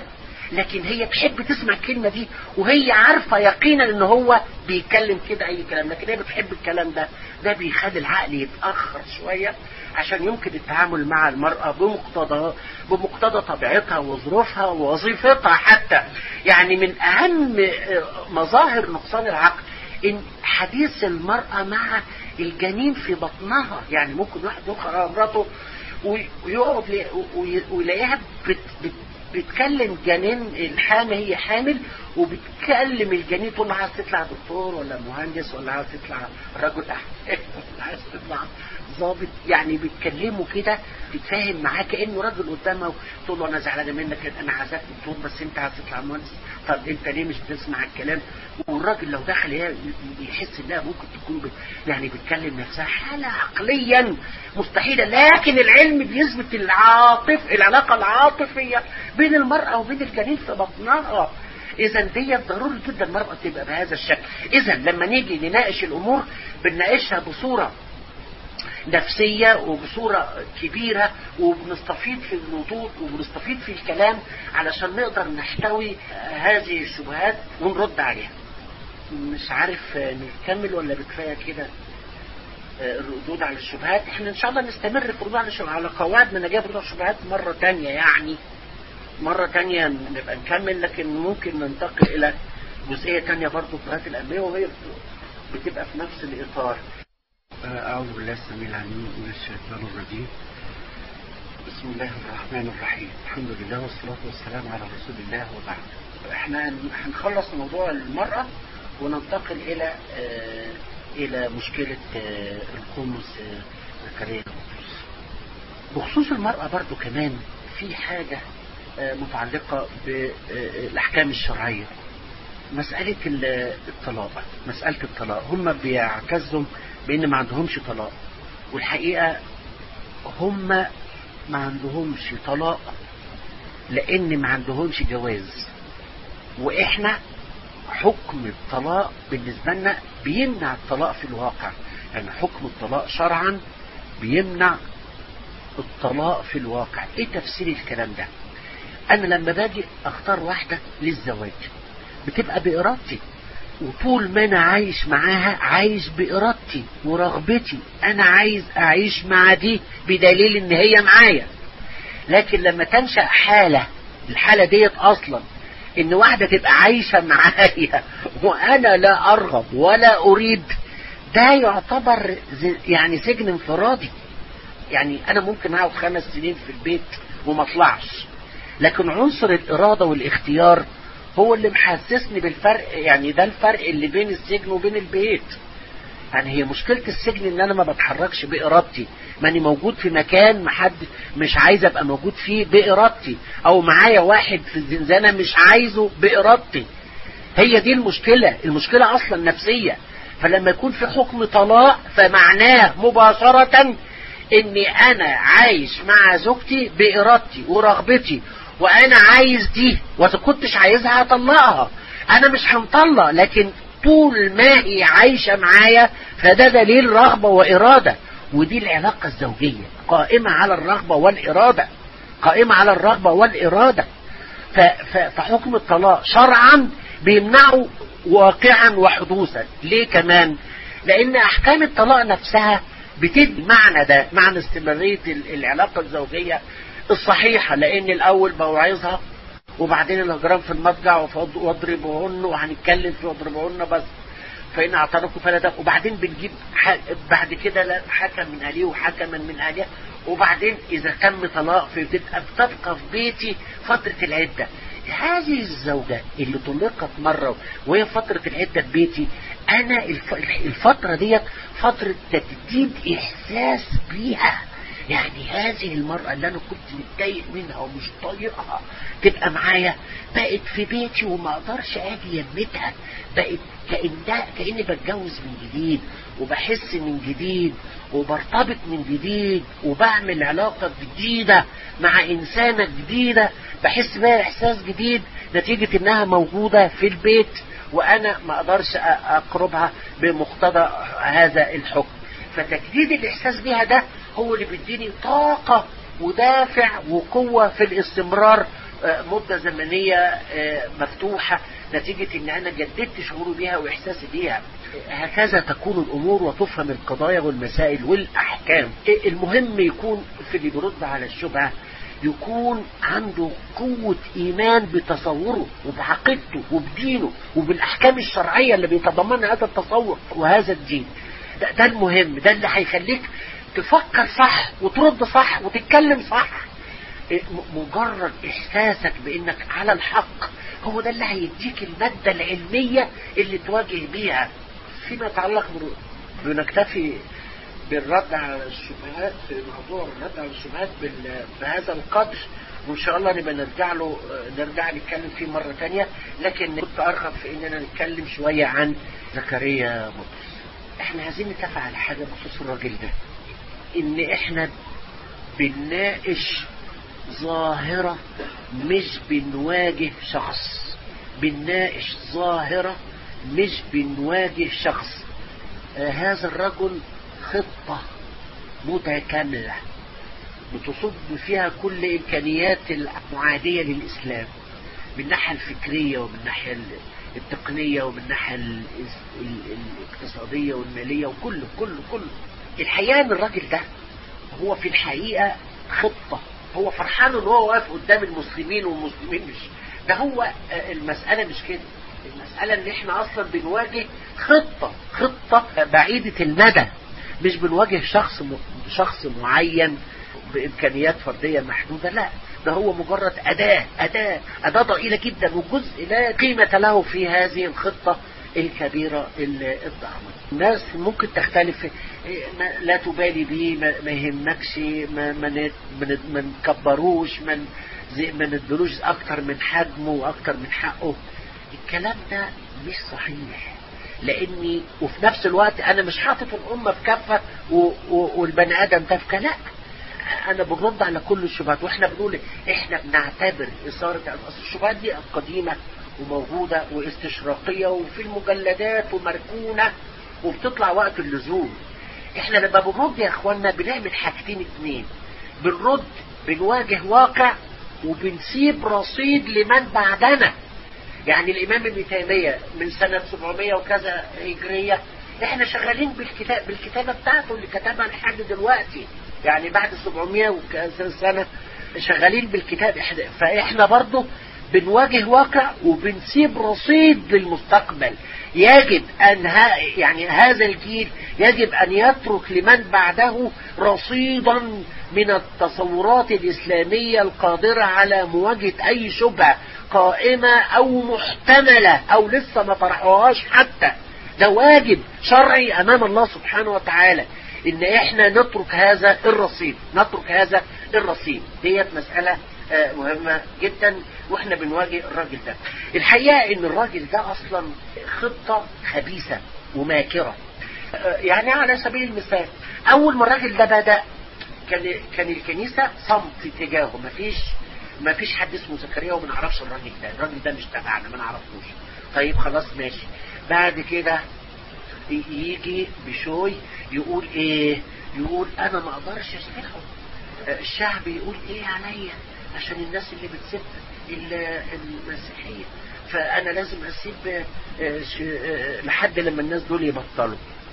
لكن هي تحب تسمع الكلمة دي وهي عارفة يقينا ان هو بيتكلم كده اي كلام، لكن هي بتحب الكلام ده. ده بيخلي العقل يتأخر شوية عشان يمكن التعامل مع المرأة بمقتضى بمقتضى طبيعتها وظروفها ووظيفتها حتى. يعني من اهم مظاهر نقصان العقل ان حديث المرأة مع الجنين في بطنها. يعني ممكن واحد يدخل على مراته ويقعد ويلاقيها بت بت بتكلم جنين الحامل، هي حامل وبتكلم الجنين تقول له عايز تطلع دكتور ولا مهندس ولا عايز تطلع رجل اعمال ولا عايز تطلع ضابط. يعني بيتكلموا كده تتفاهم معاه كانه راجل قدامه، تقول له انا زعلانه منك، انا عايزك دكتور بس انت عايز تطلع مهندس، طب انت ليه مش بتسمع الكلام؟ والراجل لو دخل يحس انها ممكن تكون يعني بتكلم نفسها حاله عقليا مستحيله، لكن العلم بيثبت العاطف العلاقه العاطفيه بين المراه وبين الجنين في بطنها. اذا دي ضروري جدا المرأة تبقى بهذا الشكل. اذا لما نيجي نناقش الامور بنناقشها بصورة نفسية وبصورة كبيرة، وبنستفيد في الردود وبنستفيد في الكلام علشان نقدر نحتوي هذه الشبهات ونرد عليها. مش عارف نكمل ولا بكفاية كده الردود على الشبهات؟ احنا ان شاء الله نستمر في الردود على الشبهات على قواعد من نجاة الشبهات مرة تانية، يعني مرة تانية نبقى نكمل، لكن ممكن ننتقل إلى جزئية تانية برضو في هذه الأنبياء وهي بتبقى في نفس الإطار. أعوذ بالله السميع العليم من الشيطان الرجيم. بسم الله الرحمن الرحيم. الحمد لله والصلاة والسلام على رسول الله وبعد. احنا هنخلص موضوع المرأة وننتقل إلى آه إلى مشكلة آه القمص آه زكريا. بخصوص المرأة برضو كمان في حاجة متعلقة بالأحكام الشرعية. مسألة الطلاق مسألة الطلاق هم بيعتزوا بأن ما عندهمش طلاق، والحقيقة هم ما عندهمش طلاق لأن ما عندهمش جواز. وإحنا حكم الطلاق بالنسبة لنا بيمنع الطلاق في الواقع، يعني حكم الطلاق شرعا بيمنع الطلاق في الواقع. إيه تفسير الكلام ده؟ أنا لما باجي أختار واحدة للزواج بتبقى بإرادتي، وطول ما أنا عايش معاها عايش بإرادتي ورغبتي، أنا عايز أعيش مع دي بدليل إن هي معايا. لكن لما تنشأ حالة، الحالة ديت أصلا إن واحدة تبقى عايشة معايا وأنا لا أرغب ولا أريد، ده يعتبر يعني سجن انفرادي. يعني أنا ممكن أقعد خمس سنين في البيت وما أطلعش، لكن عنصر الإرادة والاختيار هو اللي محسسني بالفرق. يعني ده الفرق اللي بين السجن وبين البيت. يعني هي مشكلة السجن ان انا ما بتحركش بإرادتي، ماني موجود في مكان محد مش عايز ابقى موجود فيه بإرادتي، او معايا واحد في الزنزانة مش عايزه بإرادتي. هي دي المشكلة. المشكلة اصلا نفسية. فلما يكون في حكم طلاق فمعناه مباشرة اني انا عايش مع زوجتي بإرادتي ورغبتي، وانا عايز دي واذا كنتش عايزها هطلقها. انا مش هنطلق، لكن طول ما هي عايشة معايا فده دليل رغبة وإرادة. ودي العلاقة الزوجية قائمة على الرغبة والإرادة، قائمة على الرغبة والإرادة. فحكم الطلاق شرعا بيمنعه واقعا وحدوثا. ليه كمان؟ لان احكام الطلاق نفسها بتدي معنى ده، معنى استمرارية العلاقة الزوجية الصحيحة. لان الاول بوعظها، وبعدين الهجران في المضجع واضربوهن، وهنتكلم في واضربوهن بس فإن اعترفوا فلا تبقوا، وبعدين بنجيب بعد كده حكم من أهليه وحكما من أهلها، وبعدين إذا تم طلاق بتبقى بتبقى في بيتي فترة العدة. هذه الزوجة اللي طلقت مرة وهي فترة العدة في بيتي، أنا الفترة ديت فترة تجديد إحساس بيها. يعني هذه المرأة اللي أنا كنت متضايق منها ومش طايقها تبقى معايا، بقت في بيتي وما أقدرش أجي يمتها، بقت كأنها كأني بتجوز من جديد، وبحس من جديد، وبرتبط من جديد، وبعمل علاقة جديدة مع إنسانة جديدة، بحس بها إحساس جديد نتيجة إنها موجودة في البيت وأنا ما أقدرش أقربها بمقتضى هذا الحكم. فتجديد الإحساس بها ده هو اللي بيديني طاقة ودافع وقوة في الاستمرار مدة زمنية مفتوحة نتيجة ان انا جددت شعوري بيها واحساسي بيها. هكذا تكون الامور وتفهم القضايا والمسائل والاحكام. المهم يكون في اللي بيرد على الشبهة يكون عنده قوة ايمان بتصوره وبعقيدته وبدينه وبالاحكام الشرعية اللي بيتضمنها هذا التصور وهذا الدين. ده, ده المهم، ده اللي هيخليك تفكر صح وترد صح وتتكلم صح. مجرد احساسك بانك على الحق هو ده اللي هيديك المادة العلمية اللي تواجه بيها. فيما يتعلق بنكتفي بالرد على الشبهات في موضوع الرد على الشبهات بهذا القدر، وان شاء الله نبقى نرجع له نرجع نتكلم فيه مرة تانية. لكن كنت ارغب في اننا نتكلم شوية عن زكريا بطرس. احنا عايزين نتفق على حاجة بخصوص الراجل ده، ان احنا بنناقش ظاهرة مش بنواجه شخص، بنناقش ظاهرة مش بنواجه شخص. آه هذا الرجل خطة متكاملة بتصب فيها كل إمكانيات المعادية للإسلام من الناحية الفكرية ومن الناحية التقنية ومن الناحية الاقتصادية والمالية وكله كله كله. الحقيقة ان الراجل ده هو في الحقيقة خطة، هو فرحان ان هو واقف قدام المسلمين والمسلمين مش ده. هو المسألة مش كده، المسألة ان احنا اصلا بنواجه خطة خطة بعيدة المدى، مش بنواجه شخص م... شخص معين بامكانيات فردية محدودة. لا، ده هو مجرد اداة اداة اداة ضئيلة جدا وجزء لا قيمة له في هذه الخطة الكبيرة الضخمة. الناس ممكن تختلف، لا تبالي بيه، ما يهمكش، ما ما ما نكبروش، ما ما ندلوش اكتر من حجمه واكتر من حقه. الكلام ده مش صحيح، لاني وفي نفس الوقت انا مش حاطط الامة في كفة والبني ادم ده في كفة. لا، انا بنرد على كل الشبهات، واحنا بنقول احنا بنعتبر اثارة الشبهات دي قديمة وموجودة واستشراقية وفي المجلدات ومركونة وبتطلع وقت اللزوم. احنا لما بنرد يا اخوانا بنعمل حاجتين اتنين، بنرد بنواجه واقع وبنسيب رصيد لمن بعدنا. يعني الامام ابن تيمية من سنة سبعمية وكذا هجرية احنا شغالين بالكتاب بالكتابة بتاعته اللي كتبها لحد دلوقتي، يعني بعد سبعمية وكذا سنة شغالين بالكتاب. احنا فاحنا برضو بنواجه واقع وبنسيب رصيد للمستقبل. يجب أن ها يعني هذا الجيل يجب أن يترك لمن بعده رصيدا من التصورات الإسلامية القادرة على مواجهة أي شبهة قائمة أو محتملة أو لسه ما طرحوهاش حتى. ده واجب شرعي أمام الله سبحانه وتعالى إن إحنا نترك هذا الرصيد نترك هذا الرصيد. ديت مسألة مهمة جدا واحنا بنواجه الراجل ده. الحقيقة ان الراجل ده اصلا خطة خبيثة وماكرة. يعني على سبيل المثال اول ما الراجل ده بدأ كان كان الكنيسة صمت تجاهه، مفيش مفيش حد اسمه زكريا وما نعرفش الراجل ده، الراجل ده مش تبعنا ما نعرفوش. طيب خلاص ماشي. بعد كده يجي بشوي يقول ايه؟ يقول انا ما اقدرش اسمعه، الشعب يقول ايه عليا عشان الناس اللي بتسب المسيحية، فأنا لازم أسيب لحد لما الناس دول يبطلوا.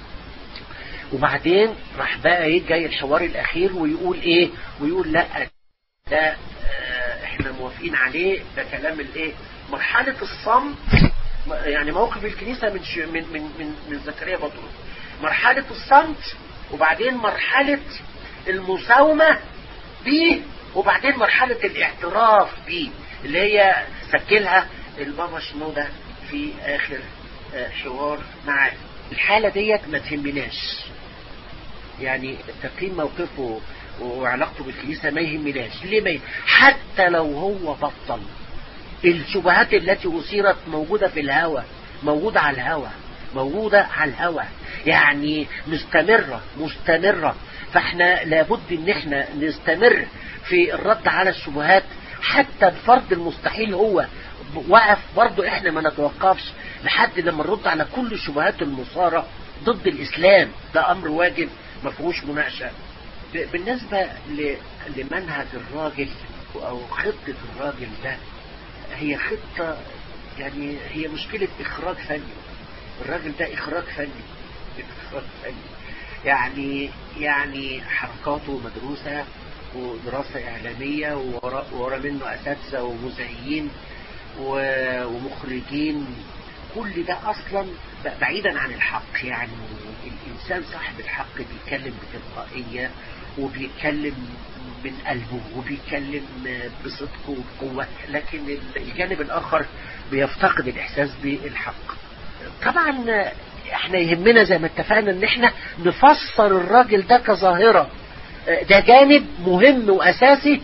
وبعدين راح بقى يجي الحوار الأخير ويقول إيه؟ ويقول لا ده إحنا موافقين عليه، ده كلام الإيه؟ مرحلة الصمت. يعني موقف الكنيسة من من من من, من زكريا بطرس، مرحلة الصمت، وبعدين مرحلة المساومة بيه، وبعدين مرحلة الاعتراف بيه اللي هي سجلها البابا شنودة في آخر حوار معاه. الحالة ديت ما تهمناش، يعني تقييم موقفه وعلاقته بالكنيسة ما يهمناش. ليه ما يهم؟ حتى لو هو بطل، الشبهات التي أثيرت موجودة في الهوى، موجودة على الهوى، موجودة على الهوى، يعني مستمرة مستمرة. فاحنا لابد ان احنا نستمر في الرد على الشبهات حتى الفرد المستحيل هو وقف، برضو احنا ما نتوقفش لحد لما نرد على كل الشبهات المثارة ضد الاسلام. ده امر واجب ما فيهوش مناقشة. بالنسبة لمنهج الراجل او خطة الراجل ده هي خطة، يعني هي مشكلة اخراج فني. الراجل ده اخراج فني اخراج فني يعني يعني حركاته مدروسة ودراسة اعلامية، وورا, ورا منه اساتذة ومذيعين ومخرجين. كل ده اصلا بعيدا عن الحق. يعني الانسان صاحب الحق بيتكلم بتلقائية وبيتكلم من قلبه وبيتكلم بصدق وبقوة، لكن الجانب الاخر بيفتقد الاحساس بالحق. طبعا احنا يهمنا زي ما اتفقنا ان احنا نفسر الراجل ده كظاهرة. ده جانب مهم واساسي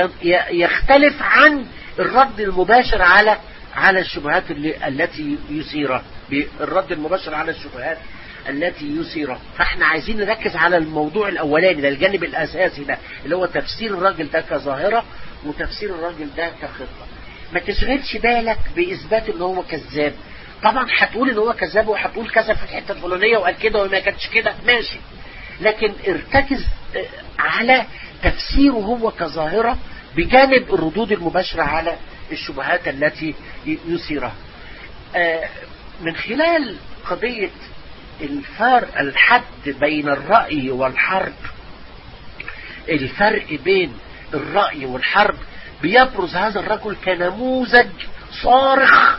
يختلف عن الرد المباشر على على الشبهات اللي التي يثيرها، الرد المباشر على الشبهات التي يثيرها. فاحنا عايزين نركز على الموضوع الاولاني ده، الجانب الاساسي ده اللي هو تفسير الراجل ده كظاهرة وتفسير الراجل ده كخطة. ما تشغلش بالك باثبات ان هو كذاب. طبعا هتقول ان هو كذاب وهتقول كذا في الحته الفلانيه وقال كده وما كانتش كده، ماشي، لكن ارتكز على تفسيره هو كظاهرة بجانب الردود المباشرة على الشبهات التي يثيرها. من خلال قضية الفرق الحد بين الرأي والحرب، الفرق بين الرأي والحرب بيبرز هذا الرجل كنموذج صارخ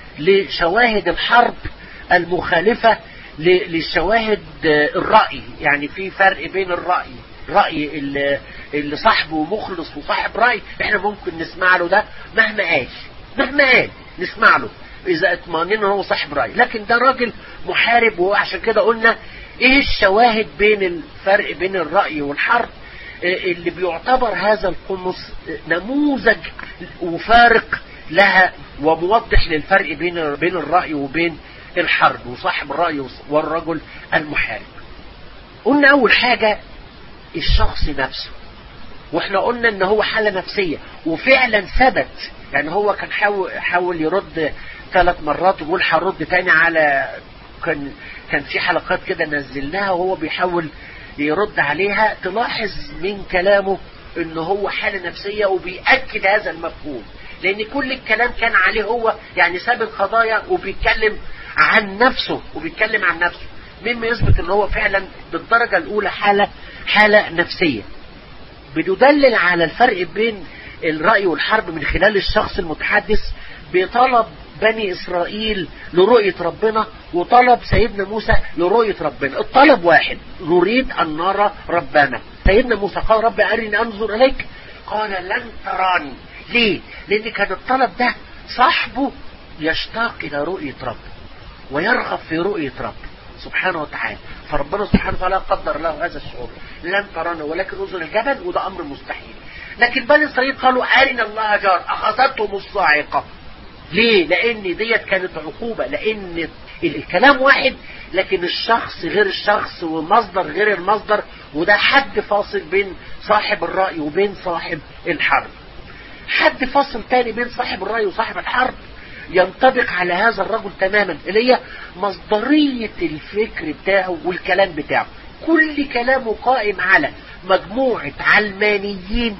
لشواهد الحرب المخالفة للشواهد الرأي. يعني في فرق بين الرأي رأي اللي, اللي صاحبه مخلص وصاحب رأي احنا ممكن نسمع له ده مهما قال مهما قال نسمع له اذا اطمئننا ان هو صاحب رأي، لكن ده راجل محارب. وعشان كده قلنا ايه الشواهد بين الفرق بين الرأي والحرب اللي بيعتبر هذا القمص نموذج وفارق لها وموضح للفرق بين بين الرأي وبين الحرب وصاحب الرأي والرجل المحارب. قلنا اول حاجة الشخص نفسه، واحنا قلنا ان هو حالة نفسية وفعلا ثبت. يعني هو كان حاول, حاول يرد ثلاث مرات ويقول هرد تاني على كان كان في حلقات كده نزلناها وهو بيحاول يرد عليها. تلاحظ من كلامه ان هو حالة نفسية وبيأكد هذا المفهوم، لان كل الكلام كان عليه هو، يعني ساب القضايا وبيتكلم عن نفسه وبيتكلم عن نفسه، مما يثبت ان هو فعلا بالدرجة الاولى حالة حالة نفسية. بتدلل على الفرق بين الرأي والحرب من خلال الشخص المتحدث بطلب بني إسرائيل لرؤية ربنا وطلب سيدنا موسى لرؤية ربنا. الطلب واحد، نريد أن نرى ربنا. سيدنا موسى قال رب أرني أنظر إليك، قال لن تراني. ليه؟ لأن كان الطلب ده صاحبه يشتاق إلى رؤية رب ويرغب في رؤية رب سبحانه وتعالى، فربنا سبحانه وتعالى قدر له هذا الشعور، لن ترانا ولكن انظر الجبل، وده أمر مستحيل. لكن بني إسرائيل قالوا أرنا الله جار، أخذتهم الصاعقة. ليه؟ لأن ديت كانت عقوبة، لأن الكلام واحد لكن الشخص غير الشخص والمصدر غير المصدر، وده حد فاصل بين صاحب الرأي وبين صاحب الحرب. حد فاصل تاني بين صاحب الرأي وصاحب الحرب ينطبق على هذا الرجل تماما، اللي هي مصدرية الفكر بتاعه والكلام بتاعه. كل كلامه قائم على مجموعة علمانيين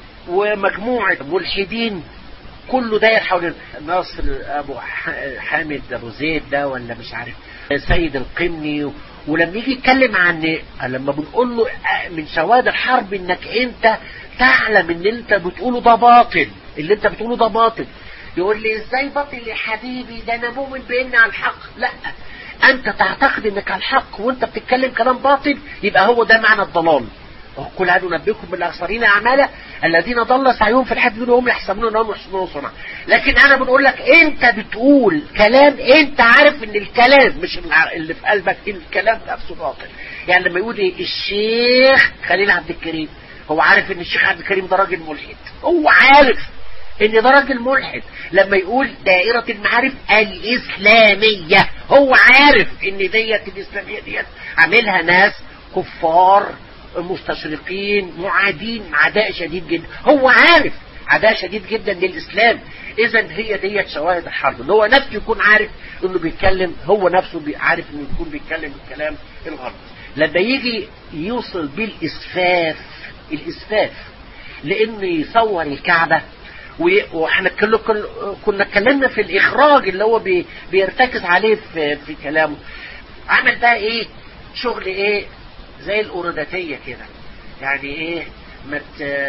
ومجموعة ملحدين، كله داير حول ناصر ابو حامد ابو زيد ده ولا مش عارف سيد القمني. ولما يجي يتكلم عن لما بنقول له من شواهد الحرب انك انت تعلم ان انت بتقوله ده باطل، اللي انت بتقوله ده باطل، يقول لي ازاي باطل يا حبيبي، ده انا مؤمن باني على الحق. لا، انت تعتقد انك على الحق وانت بتتكلم كلام باطل، يبقى هو ده معنى الضلال. قل هل ننبئكم بالاخسرين اعمالا الذين ضل سعيهم في الحياه الدنيا وهم يحسبون انهم يحسنون صنعا. لكن انا بنقول لك انت بتقول كلام انت عارف ان الكلام مش اللي في قلبك، الكلام نفسه باطل. يعني لما يقول ايه الشيخ خليل عبد الكريم، هو عارف ان الشيخ عبد الكريم ده راجل ملحد، هو عارف ان ده راجل ملحد. لما يقول دائرة المعارف الاسلامية، هو عارف ان ديت الاسلامية ديت عاملها ناس كفار مستشرقين معادين عداء شديد جدا، هو عارف عداء شديد جدا للإسلام. إذا هي ديت شواهد الحرب، ان هو نفسه يكون عارف انه بيتكلم، هو نفسه عارف انه يكون بيتكلم الكلام الغلط. لما يجي يوصل بالإسفاف، الإسفاف لانه يصور الكعبة. واحنا كنا اتكلمنا في الاخراج اللي هو بي بيرتكز عليه في, في كلامه. عمل بقى ايه شغل ايه زي الأوروداتية كده، يعني ايه مت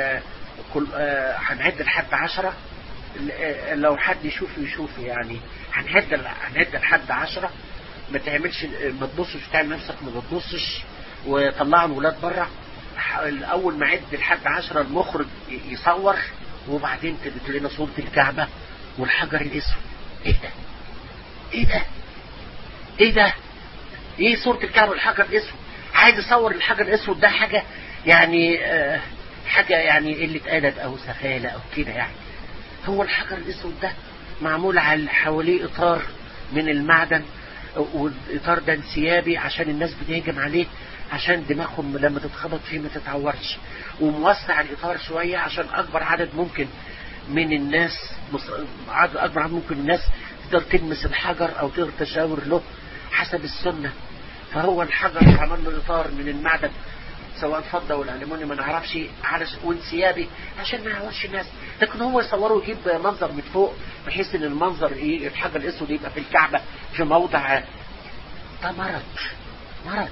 كل آه هنعد لحد عشرة، لو حد يشوف يشوف يعني هنعد هنعد لحد عشرة، ما تعملش ما تبصش تعمل نفسك ما بتبصش، وطلعوا الولاد بره. اول ما عد لحد عشرة المخرج يصور، وبعدين تبت لنا صورة الكعبة والحجر الاسود. ايه ده ايه ده ايه ده ايه صورة الكعبة والحجر الاسود؟ عايز يصور الحجر الاسود ده حاجة يعني آه حاجة يعني قلة ادب او سفالة او كده يعني. هو الحجر الاسود ده معمول على حواليه اطار من المعدن، والاطار ده انسيابي عشان الناس بتهجم عليه عشان دماغهم لما تتخبط فيه ما تتعورش، وموسع الاطار شوية عشان اكبر عدد ممكن من الناس عدد اكبر عدد ممكن الناس تقدر تلمس الحجر او تقدر تشاور له حسب السنة. فهو الحجر عمل له اطار من المعدن سواء فضة ولا ألمونيوم ما نعرفش على وانسيابي عشان ما يعورش الناس، لكن هو يصوره ويجيب منظر من فوق بحيث ان المنظر ايه الحجر الاسود يبقى في الكعبة في موضع. ده مرض مرض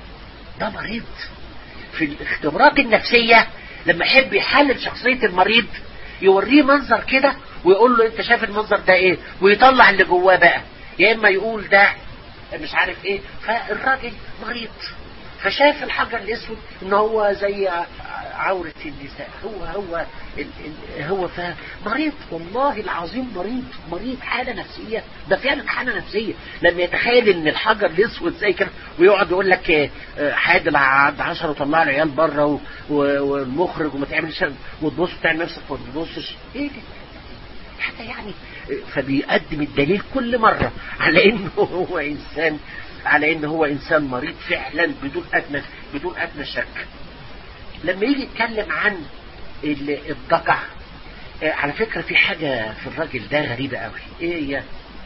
ده مريض. في الاختبارات النفسية لما يحب يحلل شخصية المريض يوريه منظر كده ويقول له انت شايف المنظر ده ايه، ويطلع اللي جواه بقى، يا اما يقول ده مش عارف ايه. فالراجل مريض، فشاف الحجر الاسود ان هو زي عورة النساء. هو هو ال ال هو مريض والله العظيم، مريض مريض حالة نفسية. ده فعلا حالة نفسية لما يتخيل ان الحجر الاسود زي كده ويقعد يقول لك حادل عند عشرة وطلع العيال بره والمخرج وما تعملش وتبص تعمل نفسك وما تبصش. ايه ده حتى يعني. فبيقدم الدليل كل مرة على انه هو انسان على انه هو انسان مريض فعلا بدون ادنى بدون ادنى شك. لما يجي يتكلم عن الضجع، على فكرة في حاجة في الراجل ده غريبة قوي. ايه هي؟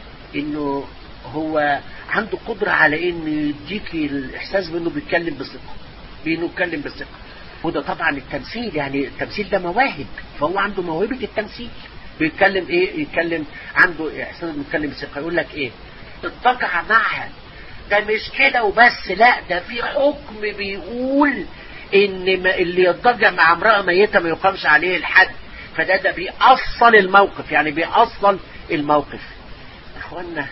انه هو عنده قدرة على انه يديك الاحساس بانه بيتكلم بثقة، بانه يتكلم بثقة. وده طبعا التمثيل، يعني التمثيل ده مواهب، فهو عنده موهبة التمثيل. بيتكلم ايه؟ يتكلم عنده احساس انه بيتكلم بثقة. يقول لك ايه الضجع معها ده مش كده وبس، لا ده في حكم بيقول ان اللي يتضجع مع امرأة ميتة ما يقامش عليه الحد. فده ده بيأصل الموقف، يعني بيأصل الموقف. اخوانا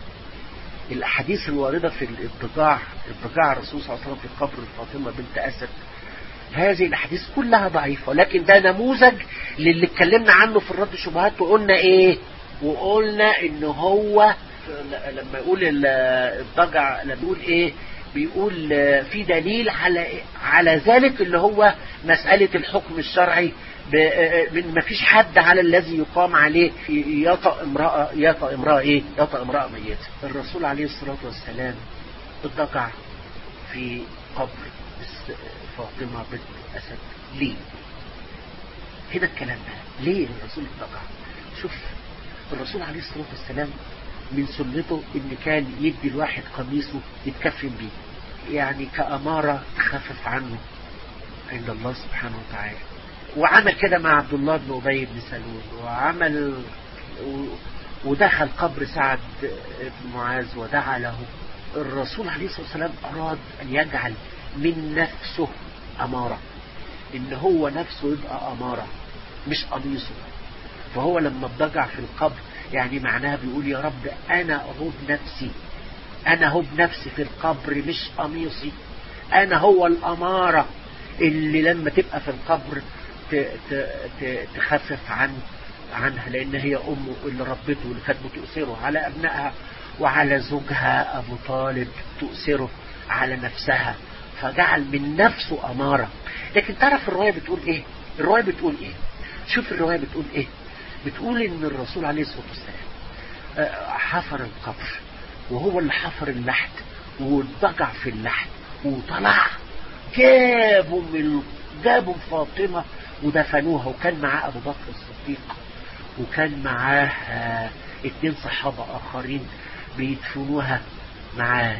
الاحاديث الواردة في الضجاع الضجاع الرسول صلى الله عليه وسلم في قبر فاطمة بنت اسد، هذه الاحاديث كلها ضعيفة، لكن ده نموذج للي اتكلمنا عنه في الرد الشبهات. وقلنا ايه؟ وقلنا ان هو لما يقول الضجع لما يقول ايه بيقول في دليل على على ذلك اللي هو مسألة الحكم الشرعي، ما فيش حد على الذي يقام عليه يطأ امرأة يطأ امرأة ايه يطأ امرأة ميتة. الرسول عليه الصلاة والسلام الضجع في قبر فاطمة بنت أسد. ليه هنا الكلام ده؟ ليه الرسول الضجع؟ شوف الرسول عليه الصلاة والسلام من سنته ان كان يدي الواحد قميصه يتكفن بيه، يعني كأمارة تخفف عنه عند الله سبحانه وتعالى. وعمل كده مع عبد الله بن أبي بن سلول، وعمل ودخل قبر سعد بن معاذ ودعا له. الرسول عليه الصلاة والسلام أراد أن يجعل من نفسه أمارة، إن هو نفسه يبقى أمارة مش قميصه. فهو لما اضطجع في القبر يعني معناها بيقول يا رب أنا هو بنفسي، أنا هو بنفسي في القبر مش قميصي، أنا هو الأمارة اللي لما تبقى في القبر تخفف عن عنها، لأن هي أمه اللي ربته اللي كانت بتؤثره على أبنائها وعلى زوجها أبو طالب، تؤثره على نفسها، فجعل من نفسه أمارة. لكن تعرف الرواية بتقول إيه؟ الرواية بتقول إيه؟ شوف الرواية بتقول إيه؟ بتقول إن الرسول عليه الصلاة والسلام حفر القبر، وهو اللي حفر اللحد واتضجع في اللحد وطلع جابوا من جابوا فاطمة ودفنوها، وكان معاه أبو بكر الصديق، وكان معاه اتنين صحابة آخرين بيدفنوها معاه.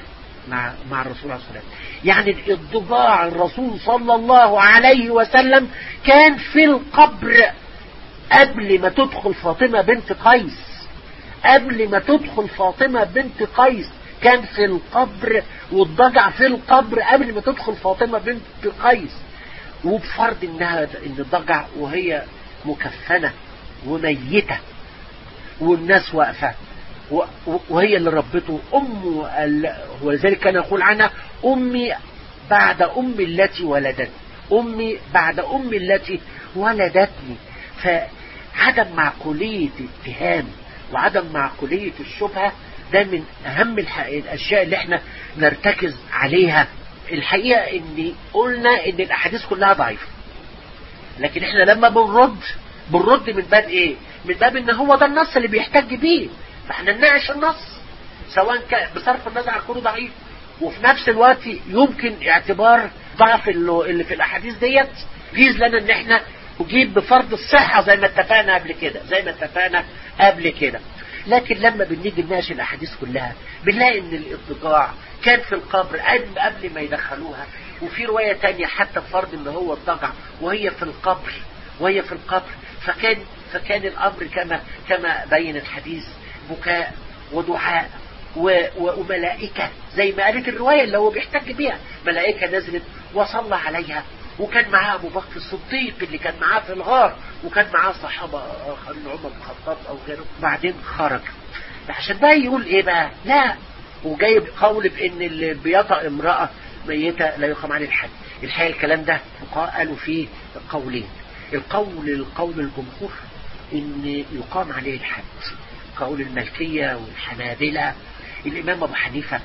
مع مع الرسول عليه الصلاة والسلام. يعني الاضطجاع الرسول صلى الله عليه وسلم كان في القبر قبل ما تدخل فاطمة بنت قيس، قبل ما تدخل فاطمة بنت قيس كان في القبر، واضطجع في القبر قبل ما تدخل فاطمة بنت قيس، وبفرض انها ان الضجع وهي مكفنة وميتة والناس واقفة وهي اللي ربته أم، ولذلك كان يقول عنها أمي بعد أمي التي ولدتني، أمي بعد أمي التي ولدتني. فعدم معقولية الاتهام وعدم معقولية الشبهة ده من أهم الأشياء اللي احنا نرتكز عليها. الحقيقة ان قلنا ان الأحاديث كلها ضعيفة، لكن احنا لما بنرد بنرد من باب ايه؟ من باب ان هو ده النص اللي بيحتج بيه، فاحنا نناقش النص سواء كان بصرف النظر عن كونه ضعيف، وفي نفس الوقت يمكن اعتبار ضعف اللي في الاحاديث ديت جيز لنا ان احنا نجيب بفرض الصحة زي ما اتفقنا قبل كده زي ما اتفقنا قبل كده. لكن لما بنيجي نناقش الاحاديث كلها بنلاقي ان الاضطجاع كان في القبر قبل قبل ما يدخلوها، وفي رواية تانية حتى فرض ان هو اضطجع وهي في القبر وهي في القبر فكان فكان الامر كما كما بين الحديث بكاء ودعاء وملائكة زي ما قالت الرواية اللي هو بيحتج بيها، ملائكة نزلت وصلى عليها، وكان معاه ابو بكر الصديق اللي كان معاه في الغار، وكان معاه صحابة اخرين عمر بن الخطاب او غيره. بعدين خرج عشان بقى يقول ايه بقى؟ لا، وجايب قول بان اللي بيطأ امرأة ميتة لا يقام عليه الحد. الحقيقة الكلام ده قالوا فيه قولين، القول القول الجمهور ان يقام عليه الحد، قول المالكية والحنابلة. الامام ابو حنيفة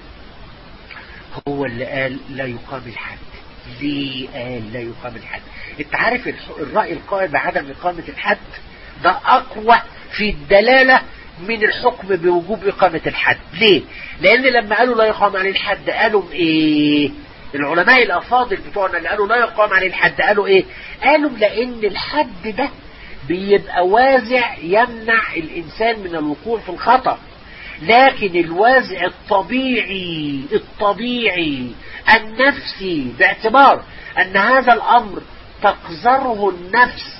هو اللي قال لا يقام الحد. ليه قال لا يقام الحد؟ انت عارف الرأي القائل بعدم اقامة الحد ده اقوى في الدلالة من الحكم بوجوب اقامة الحد. ليه؟ لان لما قالوا لا يقام عليه الحد قالوا ايه؟ العلماء الافاضل بتوعنا اللي قالوا لا يقام عليه الحد قالوا ايه؟ قالوا لان الحد ده بيبقى وازع يمنع الانسان من الوقوع في الخطأ، لكن الوازع الطبيعي الطبيعي النفسي باعتبار ان هذا الامر تقذره النفس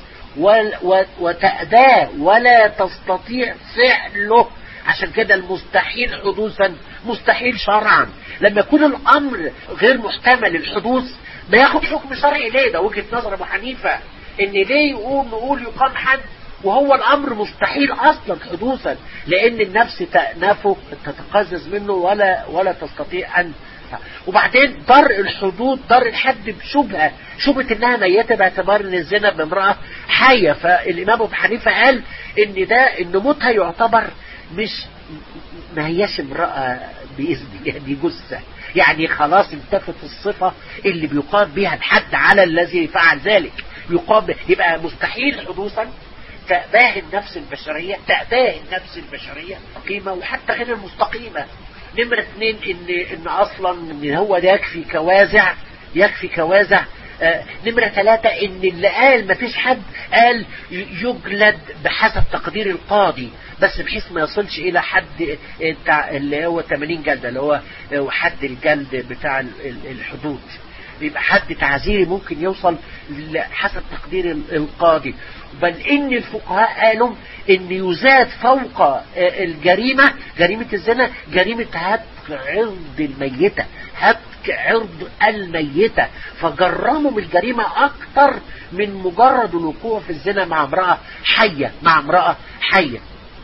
وتأباه ولا تستطيع فعله، عشان كده المستحيل حدوثا مستحيل شرعا. لما يكون الامر غير محتمل الحدوث بياخد حكم شرعي. ليه؟ ده وجهة نظر ابو حنيفة ان ليه يقوم نقول يقام حد وهو الامر مستحيل اصلا حدوثا، لان النفس تأنفه تتقزز منه ولا ولا تستطيع ان. وبعدين درء الحدود درء الحد بشبهة شبهة انها ميتة باعتبار ان الزنا بامرأة حية. فالامام ابو حنيفة قال ان ده ان موتها يعتبر مش ما هياش امرأة بإذن الله، دي جثة، يعني خلاص انتفت الصفة اللي بيقام بها الحد على الذي فعل ذلك. يقام يبقى مستحيل حدوثا، تأباه النفس البشرية تأباه النفس البشرية قيمة وحتى غير المستقيمة. نمرة اثنين ان ان اصلا ان هو ده يكفي كوازع يكفي كوازع. آه نمرة ثلاثة ان اللي قال ما فيش حد قال يجلد بحسب تقدير القاضي، بس بحيث ما يصلش الى حد بتاع اللي هو ثمانين جلدة اللي هو حد الجلد بتاع الحدود، يبقى حد تعزيري ممكن يوصل حسب تقدير القاضي. بل ان الفقهاء قالوا ان يزاد فوق الجريمة جريمة الزنا جريمة هتك عرض الميتة هتك عرض الميتة، فجرموا من الجريمة اكتر من مجرد الوقوع في الزنا مع امرأة حية مع امرأة حية.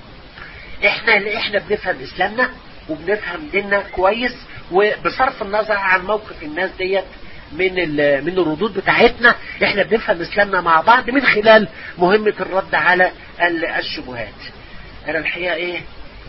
احنا احنا بنفهم اسلامنا وبنفهم ديننا كويس، وبصرف النظر عن موقف الناس ديت من من الردود بتاعتنا احنا بنفهم اسلامنا مع بعض من خلال مهمة الرد على الشبهات. انا الحقيقة ايه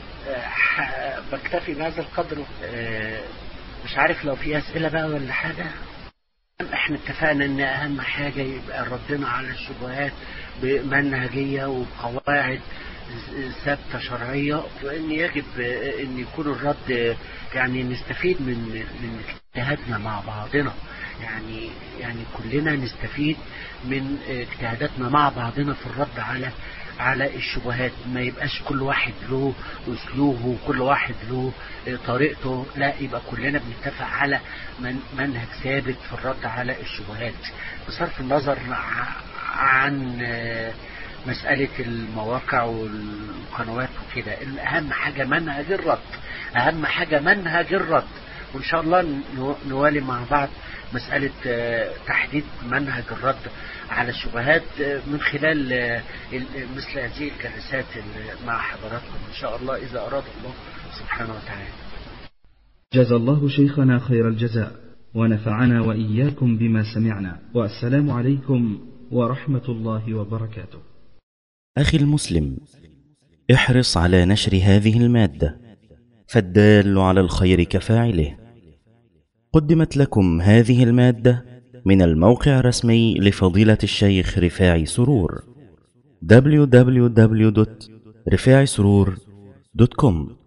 اه بكتفي بهذا القدر. اه مش عارف لو في اسئلة بقى ولا حاجة. احنا اتفقنا ان اهم حاجة يبقى ردنا على الشبهات بمنهجية وقواعد ثابتة شرعية، وان يجب ان يكون الرد يعني نستفيد من من اجتهادنا مع بعضنا، يعني يعني كلنا نستفيد من اجتهاداتنا مع بعضنا في الرد على على الشبهات، ما يبقاش كل واحد له اسلوبه وكل واحد له طريقته، لا، يبقى كلنا بنتفق على من منهج ثابت في الرد على الشبهات، بصرف النظر عن مسألة المواقع والقنوات وكده. أهم حاجة منهج الرد، أهم حاجة منهج الرد. وإن شاء الله نوالي مع بعض مسألة تحديد منهج الرد على الشبهات من خلال مثل هذه الجلسات مع حضراتكم إن شاء الله إذا أراد الله سبحانه وتعالى. جزا الله شيخنا خير الجزاء، ونفعنا وإياكم بما سمعنا، والسلام عليكم ورحمة الله وبركاته. أخي المسلم، احرص على نشر هذه المادة، فالدال على الخير كفاعله. قدمت لكم هذه المادة من الموقع الرسمي لفضيلة الشيخ رفاعي سرور دبليو دبليو دبليو دوت رفاعي سرور دوت كوم.